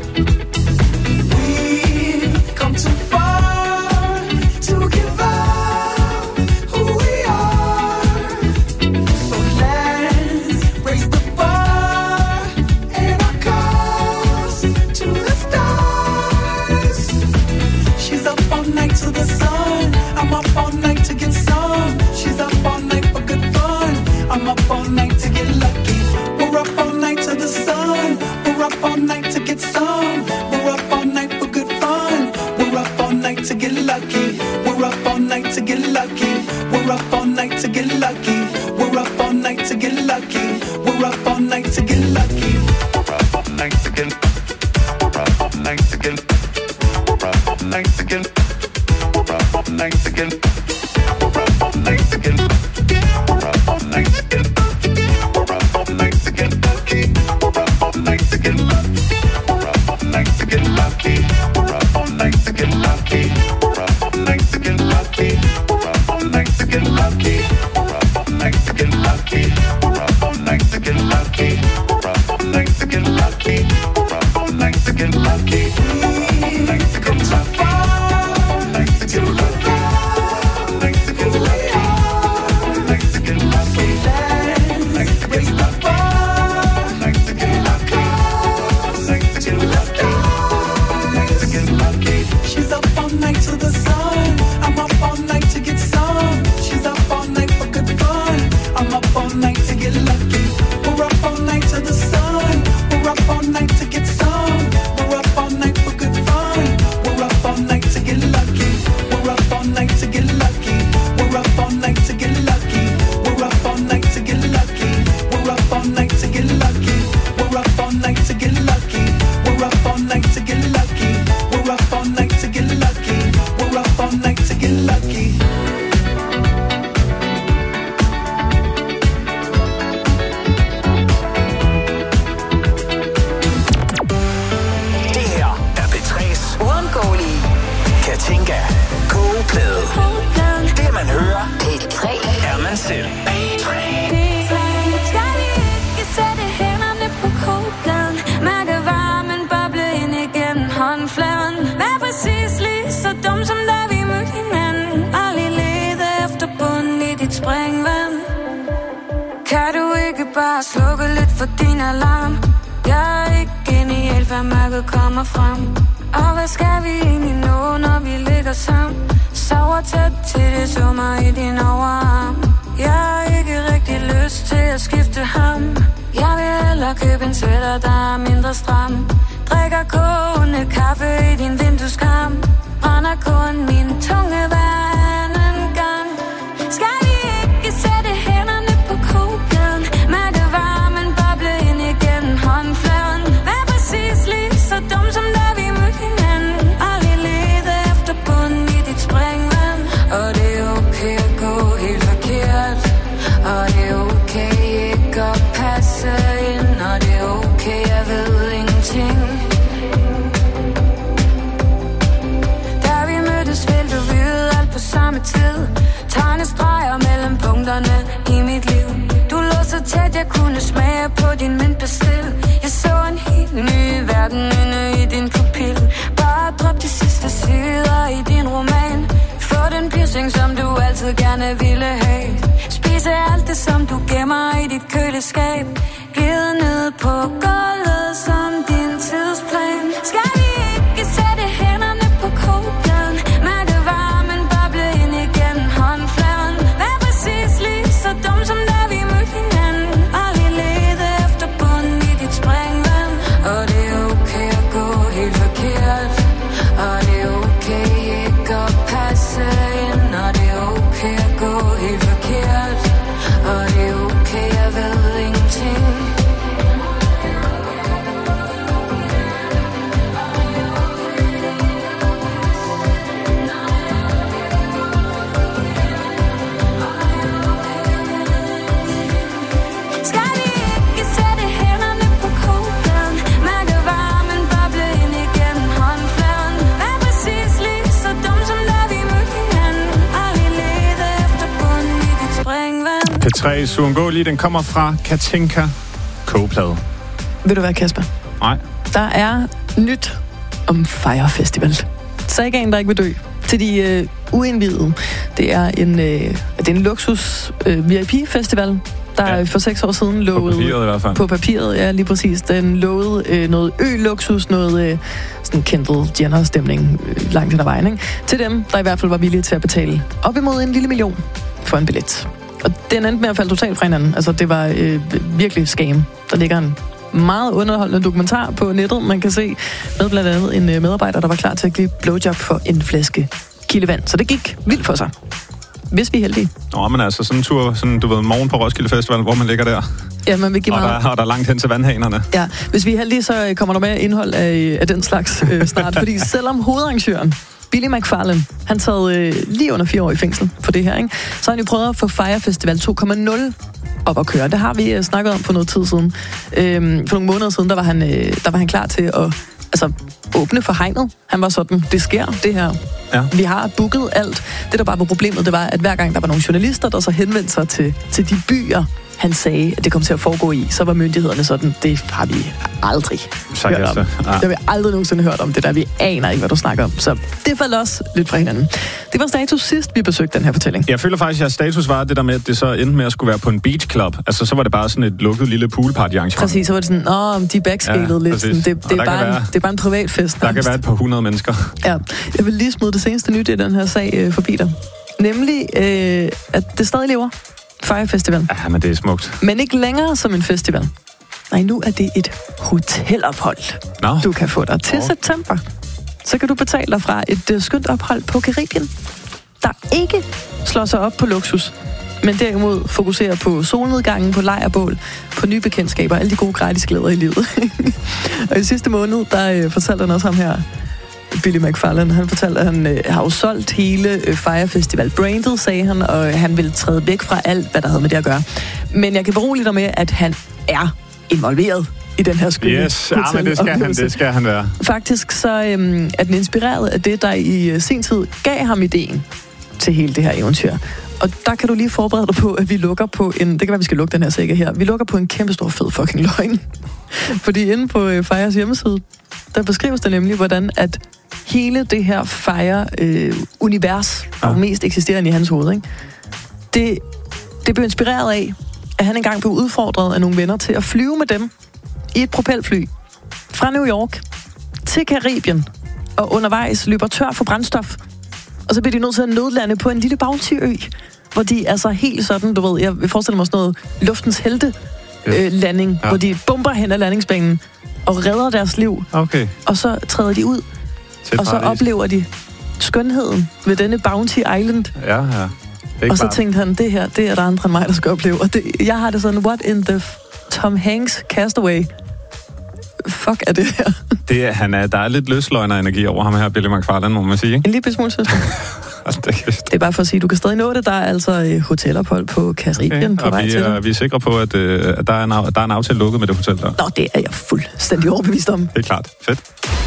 We've come too far to give up who we are. So let's raise the bar and our cause to the stars. She's up all night to the sun. I'm up all night to get some. She's up all night for good fun. I'm up all night to get lucky. We're up all night to the sun. We're up all night to get some. We're up all night for good fun. We're up all night to get lucky. We're up all night to get lucky. We're up all night to get lucky. We're up all night to get lucky. We're up all night to get lucky. We're up all night to get. We're up all night to get. We're up all night to get. We're up all night to get. We're up all night to get. We're up all night to get. We're up all night to get lucky. We're up all night to get lucky. We're up all night to get lucky. We're up all night to get lucky. We're up all night to get lucky. We're up all night to get lucky. We're up all night to get lucky. We're up all night to get lucky. We're up all night to get lucky. We're up all night to get lucky. We're up all night to get lucky. Kommer frem. Og hvad skal vi egentlig nå, når vi ligger sammen? Sover tæt til det summer i din overarm. Jeg har ikke rigtig lyst til at skifte ham. Jeg vil hellere købe en sweater, der er mindre stram. Drikker kogende kaffe i din vindueskarm. Brænder kun min tunge hver anden gang. Skal vi ikke sætte hænderne på kogepladen? Mærke varmen boble ind igennem håndfladen. Vær præcis lige så dum som da vi mødte hinanden. Aldrig lede efter bunden i dit springvand. Og det er okay at gå helt forkert. Og det er okay ikke at passe ind. Og det er okay, jeg ved ingenting. Da vi mødtes, ville du vide alt på samme tid. Tegne streger mellem punkterne i mit liv. Du lå så tæt, jeg kunne smage på din mintpastil. Jeg så en helt ny verden inde i din pupil. Bare drop de sidste sider i din roman. Få den piercing, som du altid gerne ville have. Spise alt det, som du gemmer i dit køleskab. Glide ned på gulvet som din tidsplan. Skal vi ikke sætte hænderne på kogepladen? Mærke varmen boble ind igennem håndfladen. Vær præcis lige så dum som da vi mødte hinanden. Aldrig lede efter bunden i dit springvand. Og det er okay at gå helt forkert. Og det er okay ikke at passe ind. Og det er okay at gå helt forkert. Og det er okay, jeg ved ingenting. tre, uundgåeligt. Den kommer fra Katinka Kogeplade. Ved du hvad, Kasper? Nej. Der er nyt om Fire Festival. Sagaen, der ikke vil dø. Til de øh, uindvidede. Det er en, øh, det er en luksus øh, V I P-festival, der ja. for seks år siden lovede... På papiret i hvert fald. På papiret, ja, lige præcis. Den lovede øh, noget ø-luksus, noget øh, sådan Kendall Jenner-stemning øh, langt hen ad vejen, ikke? Til dem, der i hvert fald var villige til at betale op imod en lille million for en billet. Og den endte med at falde totalt fra hinanden. Altså, det var øh, virkelig scam. Der ligger en meget underholdende dokumentar på nettet, man kan se, med blandt andet en medarbejder, der var klar til at give blowjob for en flaske kildevand. Så det gik vildt for sig. Hvis vi er heldige. Nå, men altså sådan en tur, sådan, du ved, morgen på Roskilde Festival, hvor man ligger der. Ja, man vil give og, meget... der, og der er langt hen til vandhanerne. Ja, hvis vi er heldige, så kommer der mere indhold af, af den slags øh, snart. Fordi selvom hovedarrangøren, Billy McFarlane, han sad øh, lige under fire år i fængsel for det her, ikke? Så har han jo prøvet at få Fire Festival to komma nul op at køre. Det har vi uh, snakket om for noget tid siden. Øhm, for nogle måneder siden, der var han, øh, der var han klar til at altså, åbne for hegnet. Han var sådan, det sker, det her. Ja. Vi har booket alt. Det, der bare var problemet, det var, at hver gang der var nogle journalister, der så henvendte sig til, til de byer, han sagde, at det kom til at foregå i, så var myndighederne sådan, det har vi aldrig så hørt om. Ja. Det har vi aldrig nogensinde hørt om det der. Vi aner ikke, hvad du snakker om. Så det faldt også lidt fra hinanden. Det var status sidst, vi besøgte den her fortælling. Jeg føler faktisk, at status var det der med, at det så endte med at skulle være på en beach club. Altså, så var det bare sådan et lukket lille poolparty arrangement. Præcis, så var det sådan, åh, de backscalede ja, lidt. Sådan, det, det, er bare en, det er bare en privat fest. Der kan være et par hundrede mennesker. Ja, jeg vil lige smide det seneste nyt i den her sag øh, forbi dig. Nemlig, øh, at det stadig lever. Fire Festival. Ja, men det er smukt. Men ikke længere som en festival. Nej, nu er det et hotelophold, no. du kan få dig til oh. september. Så kan du betale dig fra et uh, skønt ophold på Karibien, der ikke slår sig op på luksus, men derimod fokuserer på solnedgangen, på lejrbål, på nye bekendtskaber, alle de gode gratis glæder i livet. Og i sidste måned, der uh, fortalte han også ham her, Billy McFarlane, han fortalte, at han øh, har jo solgt hele øh, Fire Festival brandet, sagde han, og han vil træde væk fra alt, hvad der havde med det at gøre. Men jeg kan berolige dig med, at han er involveret i den her skylde. Yes, ja, men det skal, han, det skal han være. Faktisk så øhm, er den inspireret af det, der i øh, sin tid gav ham ideen til hele det her eventyr. Og der kan du lige forberede dig på, at vi lukker på en... Det kan være, vi skal lukke den her sække her. Vi lukker på en kæmpe stor fed fucking løgn. Fordi inde på øh, Fires hjemmeside, der beskrives det nemlig, hvordan at hele det her Fire-univers, øh, ja. mest eksisterende i hans hoved, ikke? Det, det blev inspireret af, at han engang blev udfordret af nogle venner til at flyve med dem i et propelfly fra New York til Karibien, og undervejs løber tør for brændstof. Og så bliver de nødt til at nødlande på en lille bounty-ø, hvor de er så helt sådan, du ved, jeg vil forestille mig sådan noget luftens helte øh, landing, ja. hvor de bomber hen ad landingsbanen og redder deres liv. Okay. Og så træder de ud, og så oplever de skønheden ved denne Bounty Island. Ja, ja. Og så tænkte han, det her, det er der andre end mig, der skal opleve. Og det, jeg har det sådan, what in the f- Tom Hanks Castaway? Fuck er det her? Det er, han er, der er lidt løsløgner-energi over ham her, Billy McFarlane, må man sige, ikke? En lille smule søster. Det er bare for at sige, du kan stadig nå det. Der er altså hotelophold på Karibien okay, på vej vi, til det. Vi er sikre på, at, uh, at der, er en, der er en aftale lukket med det hotel der. Nå, det er jeg fuldstændig overbevist om. Det er klart. Fedt.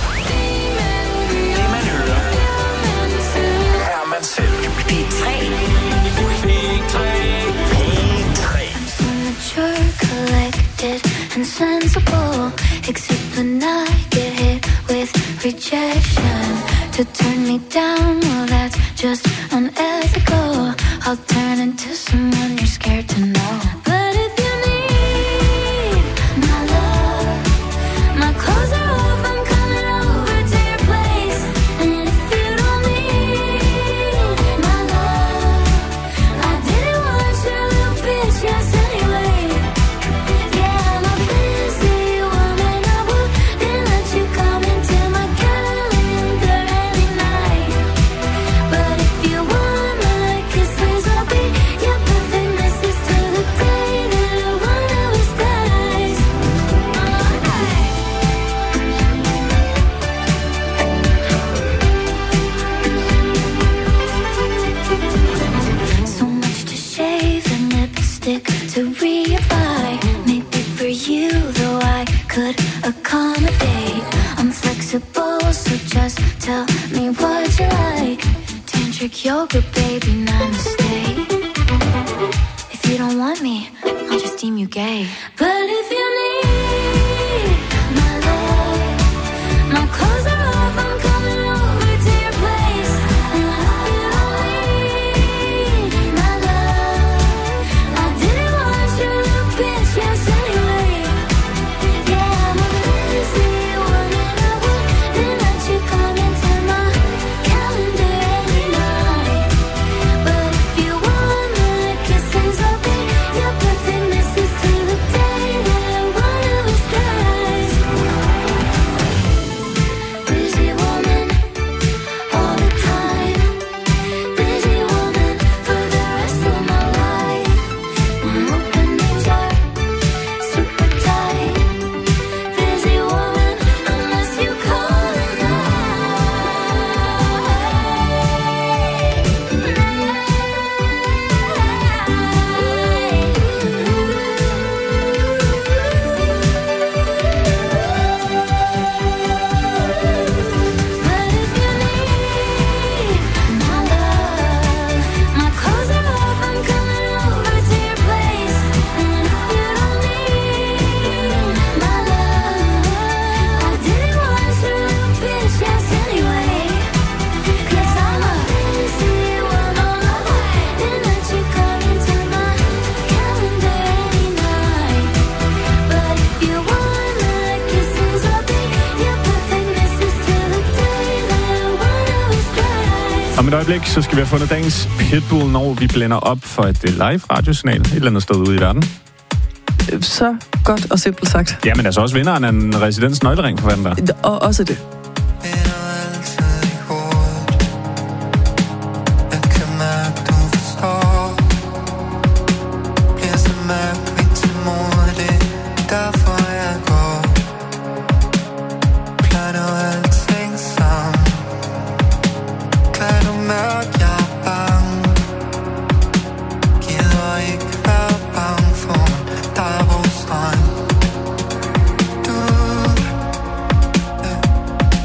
And sensible, except when I get hit with rejection. To turn me down, well that's just unethical. I'll turn into someone you're scared to know. But if you need my love, my clothes are off, I'm coming over to your place. And if you don't need my love, I didn't want your little bitch, yes anyway. To reapply, maybe for you, though I could accommodate. I'm flexible, so just tell me what you like. Tantric yoga, baby, namaste. If you don't want me, you gave. But if you need my love, my clothes are off, I'm coming over to your place. And if you don't need my love, I didn't want you to bitch, yes anyway. Yeah, I'm a busy woman, I wouldn't let you come into my calendar any night. But if you want my kisses, I'll be your perfect missus till the day that one of us dies. Busy woman, all the time. Busy woman for the rest of my life. My openings are super tight. Busy woman, unless you call it my clothes are off, I'm coming over to your place. And if you don't need my love, I didn't want you to bitch, yes anyway. Cause I'm a busy woman, I wouldn't let you come into my calendar any night. But if you want my kisses, I'll be your perfect missus till the day that one of us dies. Om et øjeblik, så skal vi have fundet dagens Pitbull, når vi blænder op for et øh, live radiosignal et eller andet sted ude i verden. Så godt og simpelt sagt. Ja, men altså også vinderen af en residens nøglering på vand der. Og også det. Der hvor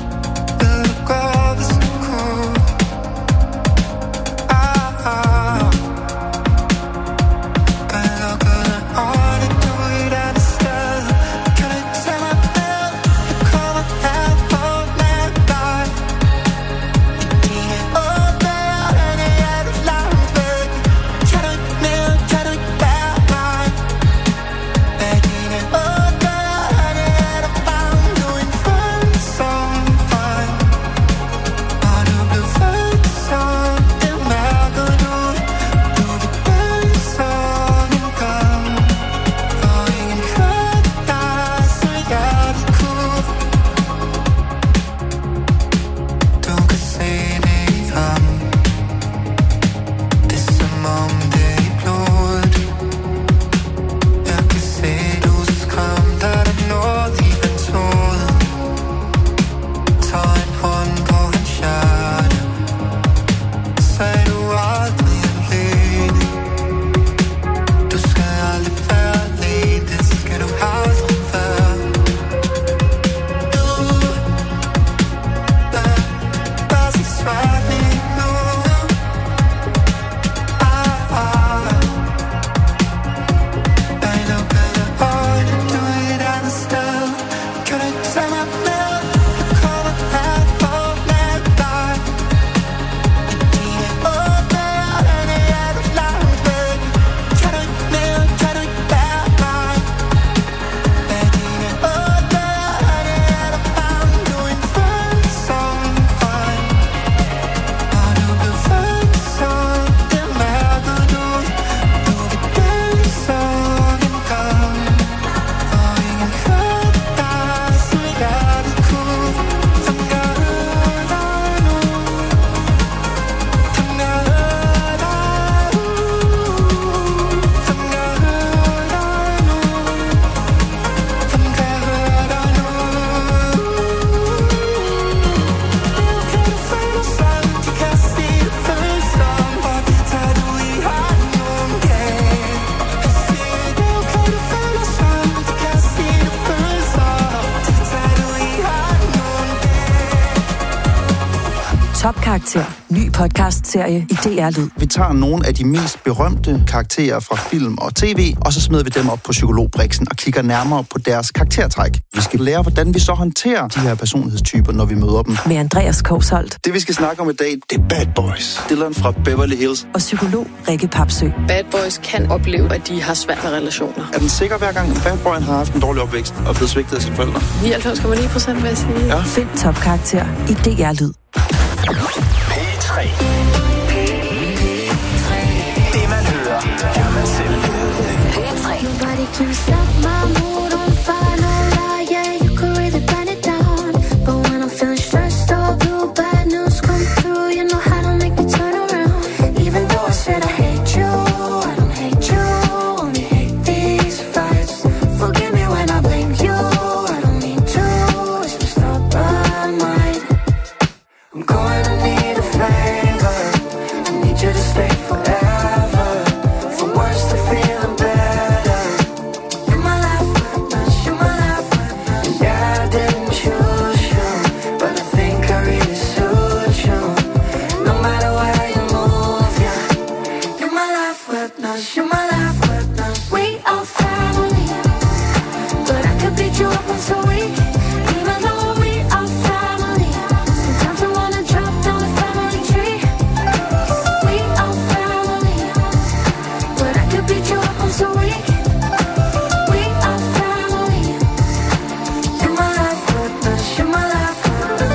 Topkarakter. Ny podcast-serie i D R Lyd. Vi tager nogle af de mest berømte karakterer fra film og tv, og så smider vi dem op på psykologbriksen og kigger nærmere på deres karaktertræk. Vi skal lære, hvordan vi så håndterer de her personlighedstyper, når vi møder dem. Med Andreas Kousholt. Det vi skal snakke om i dag, det er Bad Boys. Dylan fra Beverly Hills. Og psykolog Rikke Papsø. Bad Boys kan opleve, at de har svært med relationer. Er den sikker hver gang, Bad Boyen har haft en dårlig opvækst og blevet svigtet af sine forældre? nioghalvfems komma ni procent vil jeg sige. Ja. Find Topkarakter i D R Lyd. P tre. Det man hører, gør man selv. P tre. Nobody can stop my mood on fire, no lie, yeah, you could really burn it down. But when I'm feeling stressed or blue, bad news come through, you know how to make me turn around. Even though I said I hate you, I don't hate you, only hate these fights. Forgive me when I blame you, I don't mean to, it's my stubborn mind. I'm going to need a favor, I need you to stay forever, from worse to feeling better. You're my life witness, you're my life witness. Yeah, I didn't choose you, but I think I really suit you. No matter where you move, yeah. You're my life witness, you're my life witness. We are family, but I could beat you up once a week. Even though we are family, sometimes I wanna drop down the family tree. We are family, but I could beat you up once a week. We are family. You're my life witness, you're my life witness.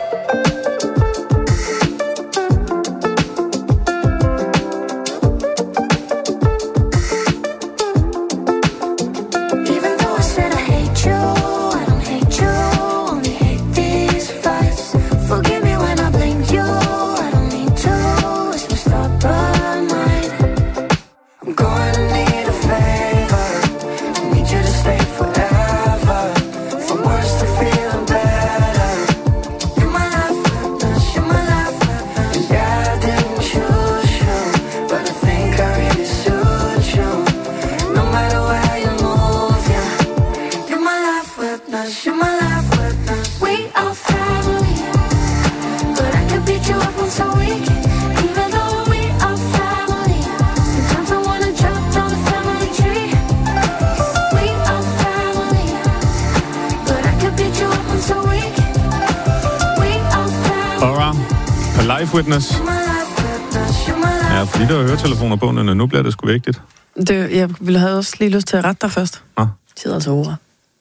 Even though I said I hate you, I don't hate you, only hate these fights. Forgive me when I blame you, I don't mean to, it's my stubborn mind. I'm going to need a favor, I need you to stay forever, from worse to feeling better. You're my life witness, you're my life witness. Yeah, I didn't choose you, but I think I really suit you. No matter where you move, yeah. You're my life witness, you're my life witness. We are family, but I could beat you up once a week. Even though we are family, sometimes I wanna drop down the family tree. We are family, but I could beat you up once a week. We are family, Aura, på Live Witness. my life witness, you're my life. Ja, fordi der er høretelefoner på, men nu bliver det sgu vigtigt. Det, jeg ville have også lige lyst til at rette dig først. Nå. Det hedder altså Aura.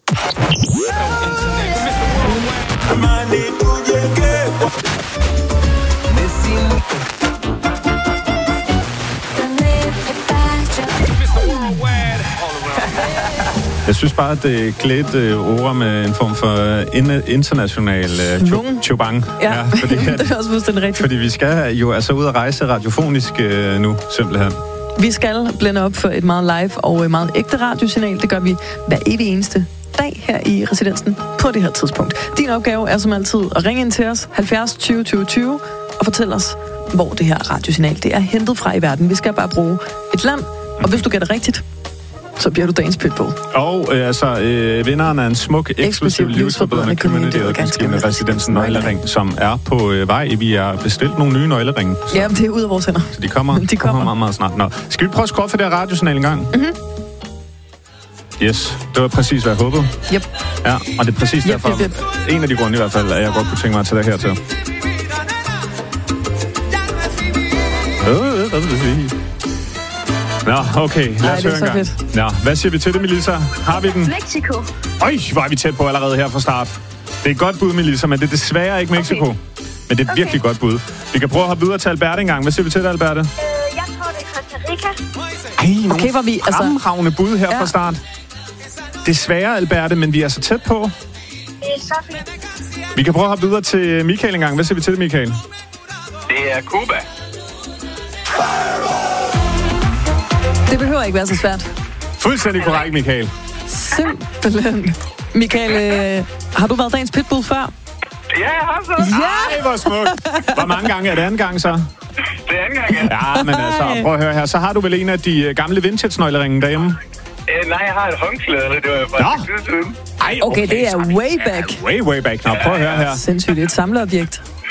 Jeg synes bare, at det klædte uh, Aura med en form for in- international uh, chubang. Ja, ja fordi, det er også fuldstændig rigtigt. Fordi vi skal jo altså ud og rejse radiofonisk uh, nu, simpelthen. Vi skal blende op for et meget live og meget ægte radiosignal. Det gør vi hver evig eneste dag her i Residensen på det her tidspunkt. Din opgave er som altid at ringe ind til os halvfjerds tyve tyve tyve og fortælle os, hvor det her radiosignal det er hentet fra i verden. Vi skal bare bruge et land, og hvis du gætter rigtigt, så bliver du dagens pitbull. Og øh, altså, øh, vinderen af en smuk, eksklusiv livsforbedrende community med Residensen Nøglering, som er på øh, vej. Vi har bestilt nogle nye nøgleringe. Så, ja, det er ud af vores hænder. Så de kommer, de kommer. kommer meget, meget snart. Nå, skal vi prøve at skrue for det her radiosignal en gang? Mhm. Yes, det var præcis, hvad jeg håbede. Yep. Ja, og det er præcis yep, derfor. Yep, yep. En af de grunde i hvert fald, at jeg godt kunne tænke mig at tage det her til. Øh, hvad vil det sige? Nå, okay, lad os høre en gang. Nå, hvad siger vi til det, Melissa? Har vi den? Mexico. Øj, hvor er vi tæt på allerede her fra start. Det er et godt bud, Melissa, men det er desværre ikke Mexico. Okay. Men det er et okay. virkelig godt bud. Vi kan prøve at hoppe videre til Alberte en gang. Hvad siger vi til det, Alberte? Øh, jeg tror, det er Costa Rica. Ej, nogle okay, var vi, altså... fremragende bud her ja. fra start. Desværre, Alberte, men vi er så tæt på. Det er så fint. Vi kan prøve at hoppe videre til Michael en gang. Hvad siger vi til det, Michael? Det er Cuba. Det behøver ikke være så svært. Fuldstændig korrekt, Michael. Simpelthen. Michael, øh, har du været dagens pitbull før? Ja, jeg har så. Ja! Ej, hvor smukt. Hvor mange gange er det anden gang så? Det er anden gang, ja. Ja, men altså, prøv at høre her. Så har du vel en af de gamle vintage-nøgleringe derhjemme? Øh, nej, jeg har et håndklæde, det var jo faktisk tid siden. Ej, okay, okay, det er way back. Ja, way, way back. Nå, prøv at høre her. Sindssygt, et samleobjekt.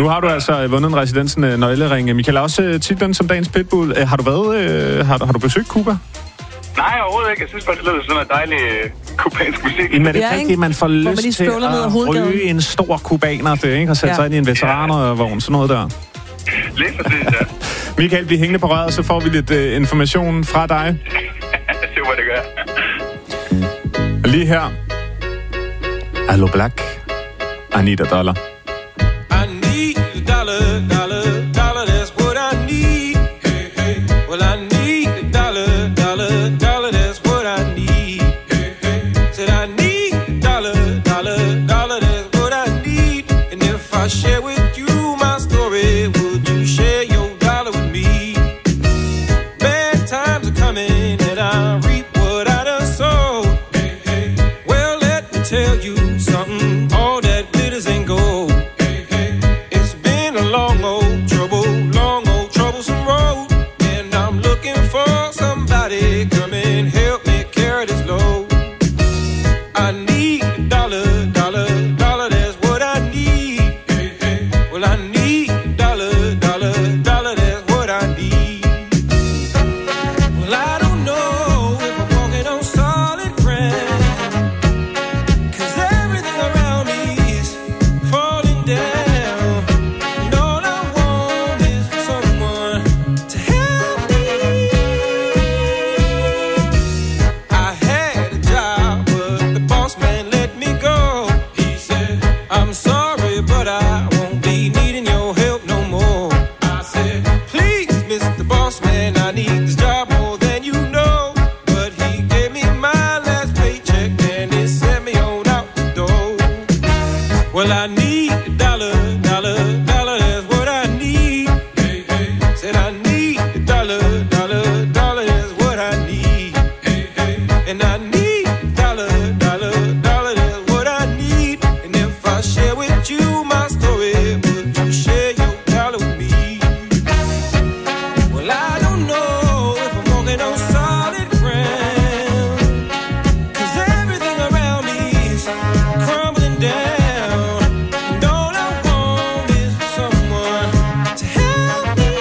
Nu har du altså vundet en Residensen uh, nøglering. Michael, også uh, titlen som dagens pitbull. Uh, har du været, uh, har, har du besøgt Cuba? Nej, overhovedet ikke. Jeg synes bare, det lyder sådan noget dejlig uh, kubansk musik. Men er det rigtigt, man får lyst man til at ryge en stor kubaner, det, ikke? Og sætte ja. sig ind i en veteranervogn, sådan noget der? Lige præcis, ja. Michael, bliv hængende på røret, så får vi lidt uh, information fra dig. Det var det gør. Lige her. Allo Black. I need a dollar. I need a dollar, dollar, dollar, that's what I need. Hey, hey. Well, I need a dollar, dollar, dollar, that's what I need. Hey, hey. Said I need a dollar, dollar, dollar, that's what I need. And if I share with you my story, would you share your dollar with me? Bad times are coming and I reap what I done sowed. Hey, hey. Well, let me tell you something, all that glitters ain't gold. Hey, hey. It's been a long old trouble, long old troublesome road, and I'm looking for somebody come and help me carry this load. I need a dollar, dollar, dollar, that's what I need. Hey, hey. Well, I need a dollar, dollar, dollar, that's what I need. Well, I don't know if I'm walking on solid ground, 'cause everything around me is falling down. And all I want is for someone to help me. I had a job, but the boss man let me go. He said, I'm sorry, but I won't be needing your help no more. I said, please, Mister Boss Man, I need this job more than you know. But he gave me my last paycheck and it sent me on out the door. Well, I need a dollar, dollar, dollar, that's what I need. Hey, hey. Said I need a dollar, dollar, dollar, that's what I need. Hey, hey. And I need a dollar, dollar, dollar, that's what I need. And if I share with you my story, would you share your dollar with me? Well, I don't know if I'm walking on solid ground, 'cause everything around me is crumbling down. And all I want is for someone to help me.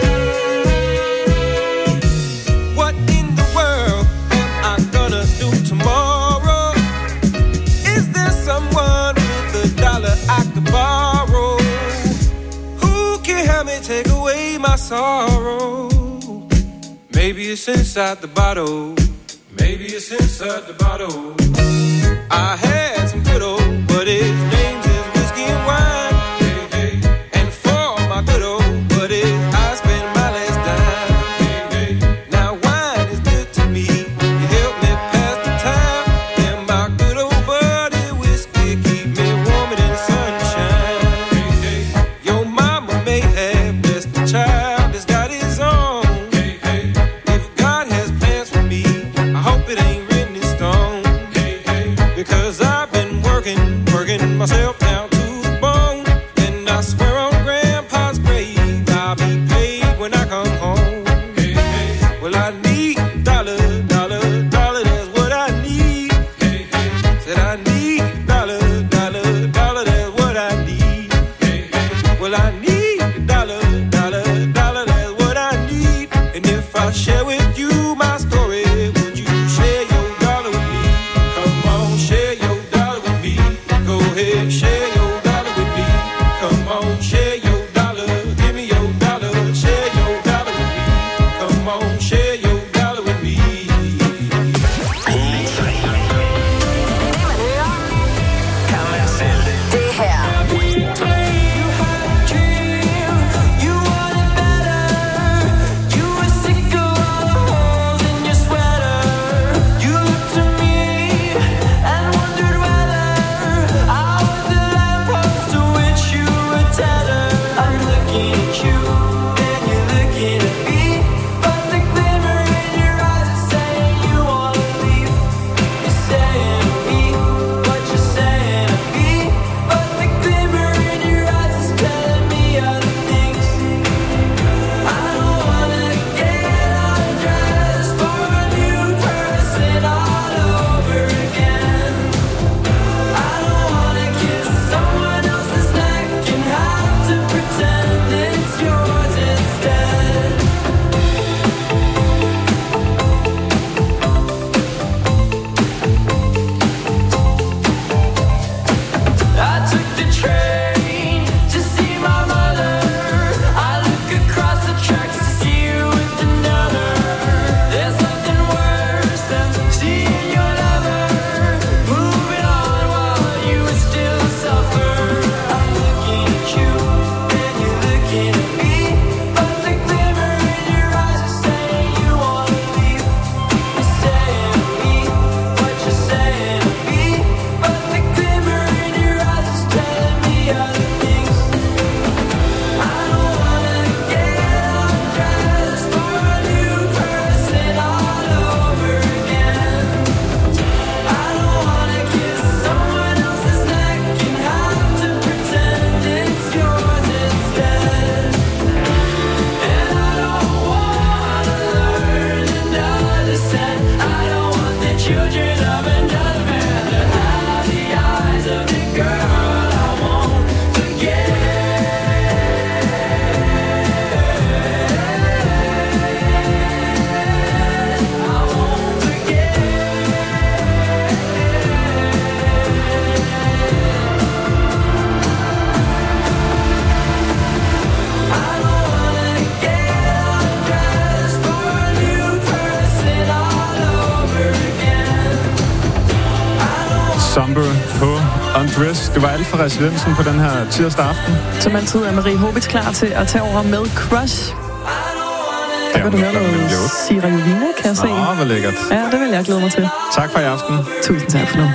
What in the world am I gonna do tomorrow? Is there someone with a dollar I could borrow? Who can help me take away my sorrow? Maybe it's inside the bottle. Maybe it's inside the bottle. I had some good old, but his name's is whiskey and wine. Hey, hey. And for my good old buddies, I spend my last dime. Hey, hey. Now wine is good to me. You help me pass the time. And my good old buddy whiskey keep me warm in the sunshine. Hey, hey. Your mama may have blessed the child that's got his own. Hey, hey. If God has plans for me, I hope it ain't written in stone. Hey, hey. Because I've been working, working my the train to see my mother. I look across the tracks to see you with another. There's nothing worse than seeing your lover moving on while you would still suffer. I'm looking at you and you're looking at me, but the glimmer in your eyes is saying you wanna leave. You're saying to me what you're saying to me, but the glimmer in your eyes is telling me other things. I don't wanna get undressed for a new person all over again. I don't wanna kiss someone else's neck and have to pretend it's yours instead. And I don't wanna learn another set. I don't want the children of another man to have the eyes of the girl I won't forget. I won't forget. I don't wanna get undressed for a new person all over again. Somber på Undress. Det var alt for residensen på den her tirsdag aften. Som altid er Marie Hobitz klar til at tage over med Crush. Der kan du høre noget Sierra Jovina, kan jeg se. Åh, hvor lækkert. Ja, det vil jeg glæde mig til. Tak for i aften. Tusind tak for nu.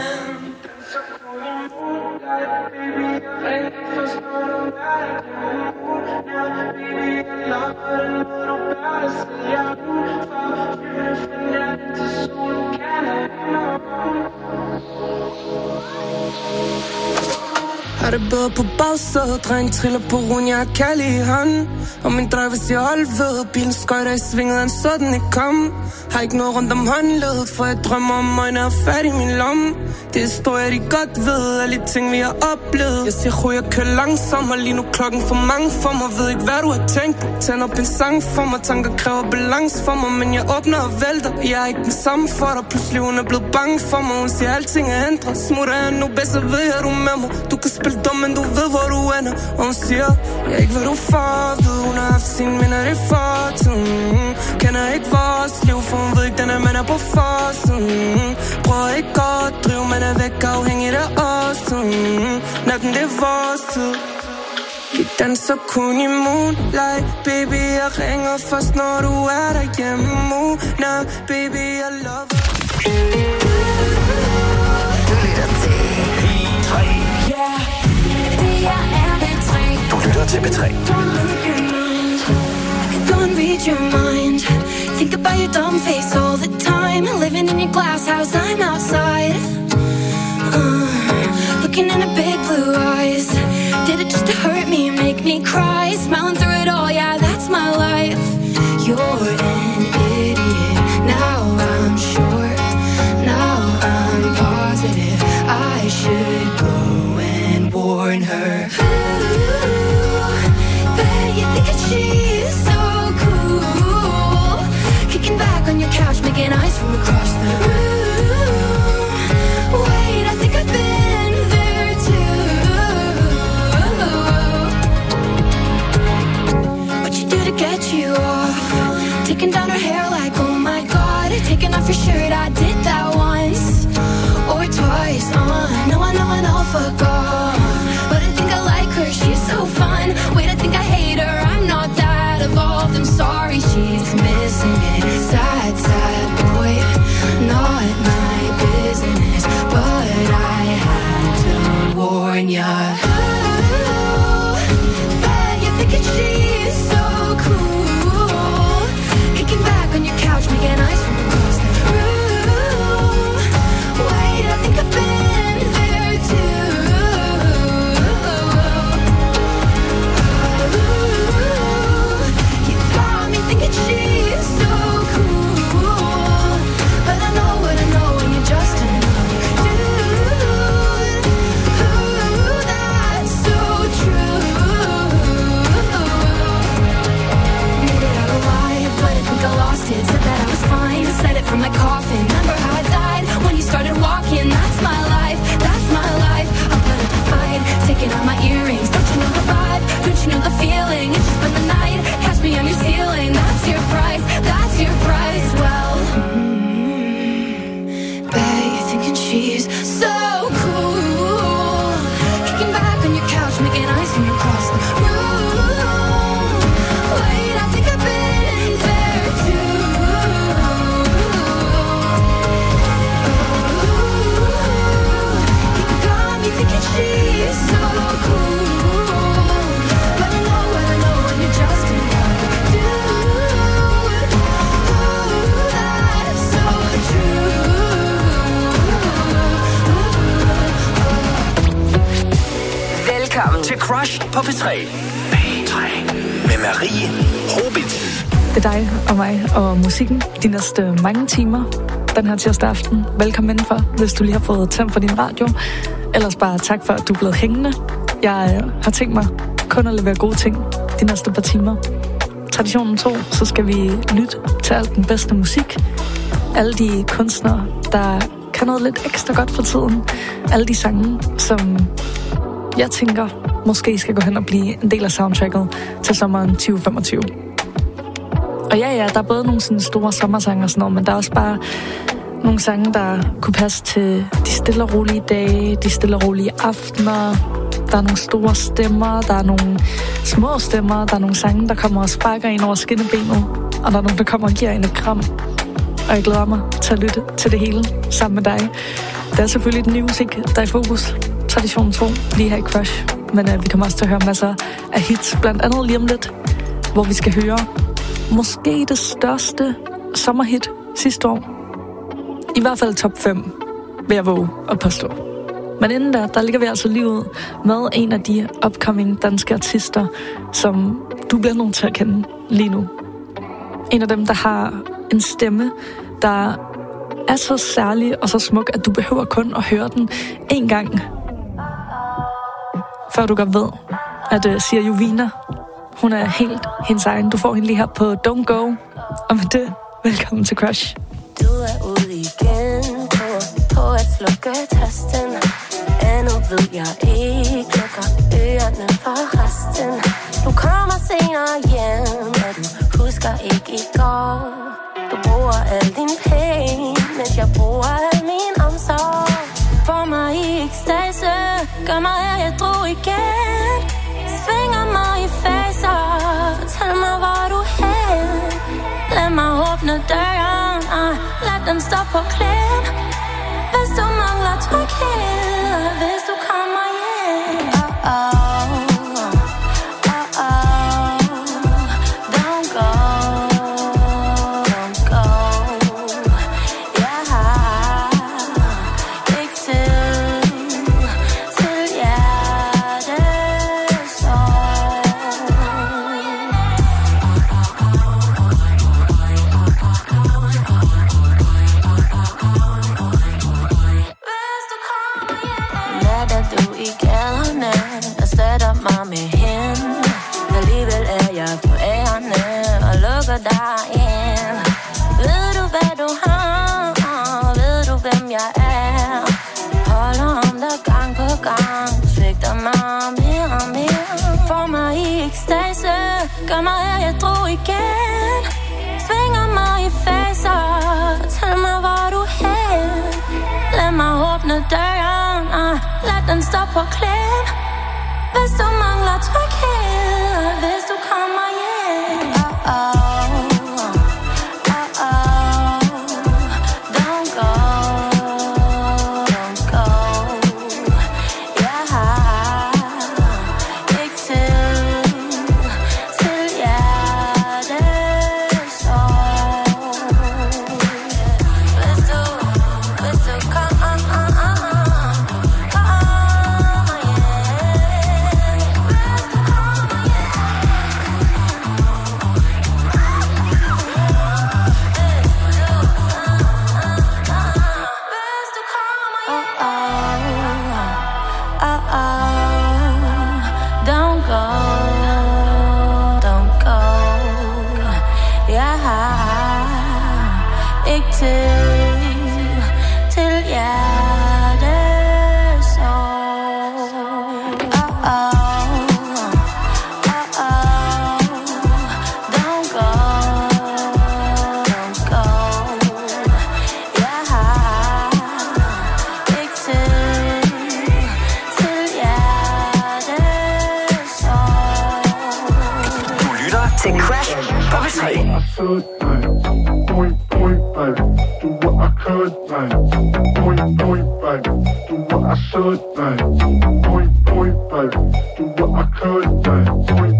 Har det bedre på bagsædet, dreng triller på run, jeg har kærlig i hånden. Og min driver siger hold ved, bilen skøjter i svinget, han så den ikke komme. Har ikke noget rundt om håndledet, for jeg drømmer om øjne og fat i min lomme. Det er historier, de godt ved, alle de ting vi har oplevet. Jeg siger ro, jeg kører langsomt, og lige nu klokken for mange for mig. Ved ikke hvad du har tænkt på, tænd op en sang for mig. Tanker kræver balance for mig, men jeg åbner og vælter. Jeg er ikke den samme for dig, pludselig hun er blevet bange for mig. Hun siger alting er ændret, smutter jeg nu bedst, så ved jeg du med mig. Du kan spille dum, men du ved hvor du ender. Og hun siger, jeg er ikke hvad du får, ved hun har haft sin minder i fortiden. Kender ikke vores liv, for hun ved ikke den er man er på forsiden. Prøver ikke at drive, men er væk afhængigt af os. Natten det er vores tid. Vi danser kun i moonlight. Baby, jeg ringer først når du er derhjemme. Nah, baby, jeg lover. Du lytter til P tre. Ja, det er P tre. Du lytter til P tre. Go and read your mind. Think about your dumb face all the time. Living in your glass house, I'm outside. Uh, looking in the big blue eyes. Did it just to hurt me, make me cry? Smiling through it all, yeah, that's my life. You're an idiot. Now I'm sure. Now I'm positive. I should go and warn her. Ooh, bet you think that she's so cool. Kicking back on your couch, making eyes from across the room. Wait, I think I've been there too. What you do to get you off? Taking down her hair like, oh my god. Taking off your shirt, I did that once or twice. Uh, no, I know and I'll fuck off. But I think I like her, she's so fun. Wait, I think I hate her, I'm not that evolved. I'm sorry, she's missing it. Sad, sad boy, not my business. But I had to warn ya. Ooh, bet you're thinking she's so cool. Kicking back on your couch, making eyes from across the room. Wait, I think I've been there too. Ooh, you got me thinking she's so cool. But I know what I know, and you're just another dude. Ooh, that's so true. Maybe I lied, but I think I lost it. Said that I was fine, said touch, making ice from across the room. Wait, I think I've been there too. You got me thinking she's so cool, but I know, I know when you just don't want to do. Ooh, that's so true. Velkommen til Crush på P tre. P tre med Marie Robitz. Det er dig og mig og musikken de næste mange timer den her tirsdag aften. Velkommen indenfor, hvis du lige har fået tændt for din radio. Ellers bare tak for, at du er blevet hængende. Jeg har tænkt mig kun at levere gode ting de næste par timer. Traditionen tro, så skal vi lytte til alt den bedste musik. Alle de kunstnere, der kan noget lidt ekstra godt for tiden. Alle de sange, som jeg tænker måske skal gå hen og blive en del af soundtracket til sommeren tyve femogtyve. Og ja, ja, der er både nogle sådan store sommersange og sådan noget, men der er også bare nogle sange, der kunne passe til de stille og rolige dage, de stille og rolige aftener. Der er nogle store stemmer, der er nogle små stemmer, der er nogle sange, der kommer og sparker ind over skinnebenet, og der er nogle, der kommer og giver en et kram. Og jeg glæder mig til at lytte til det hele sammen med dig. Det er selvfølgelig den nye musik, der er i fokus. Traditionen tro, lige her i Crush. Men uh, vi kommer også til at høre masser af hits, blandt andet lige om lidt, hvor vi skal høre måske det største sommerhit sidste år. I hvert fald top fem, vil jeg våge at påstå. Men inden da, der ligger vi altså lige ud med en af de upcoming danske artister, som du bliver nødt til at kende lige nu. En af dem, der har en stemme, der er så særlig og så smuk, at du behøver kun at høre den en gang, før du godt ved, at uh, siger Jovina, hun er helt hendes egen. Du får hende lige her på Don't Go. Og med det, velkommen til Crush. Du er ude igen på, på at slukke tasten. Endnu ved jeg ikke, lukker ørerne for resten. Du kommer senere hjem, og du husker ikke i går. Du bruger al din penge, mens jeg bruger al min omsorg. Får mig i ekstase, gør mig af, jeg drog igen. Svinger mig i faser, fortæl mig, hvor du hen. Lad mig åbne døren, og lad den stå på klem. Hvis du mangler tryghed, hvis du kommer hjem. Oh, oh, oh, oh, don't go, don't go. Jeg har ikke tid til hjertesorg. Natter du i gaderne og sætter mig med hende. Alligevel er jeg på ærerne og lukker dig ind. Ved du hvad du har, ved du hvem jeg er. Holder om dig gang på gang, svigter mig mere og mere. Får mig i ekstase, gør mig af, jeg drog igen. Svinger mig i faser, fortæl mig hvor du hen. Lad mig åbne døren, og lad den stå på klem. Hvis du mangler tryghed, hvis du kommer hjem. Oh, oh, oh, oh, don't go, don't go. Jeg har ikke tid til hjertesorg. Hvis du, hvis du kommer, uh, uh, uh, til Crash på P tre. Point, point, baby, do what I could, baby. Point, point, baby, do what I should, baby. Point, point, baby, do what I could, baby. Point,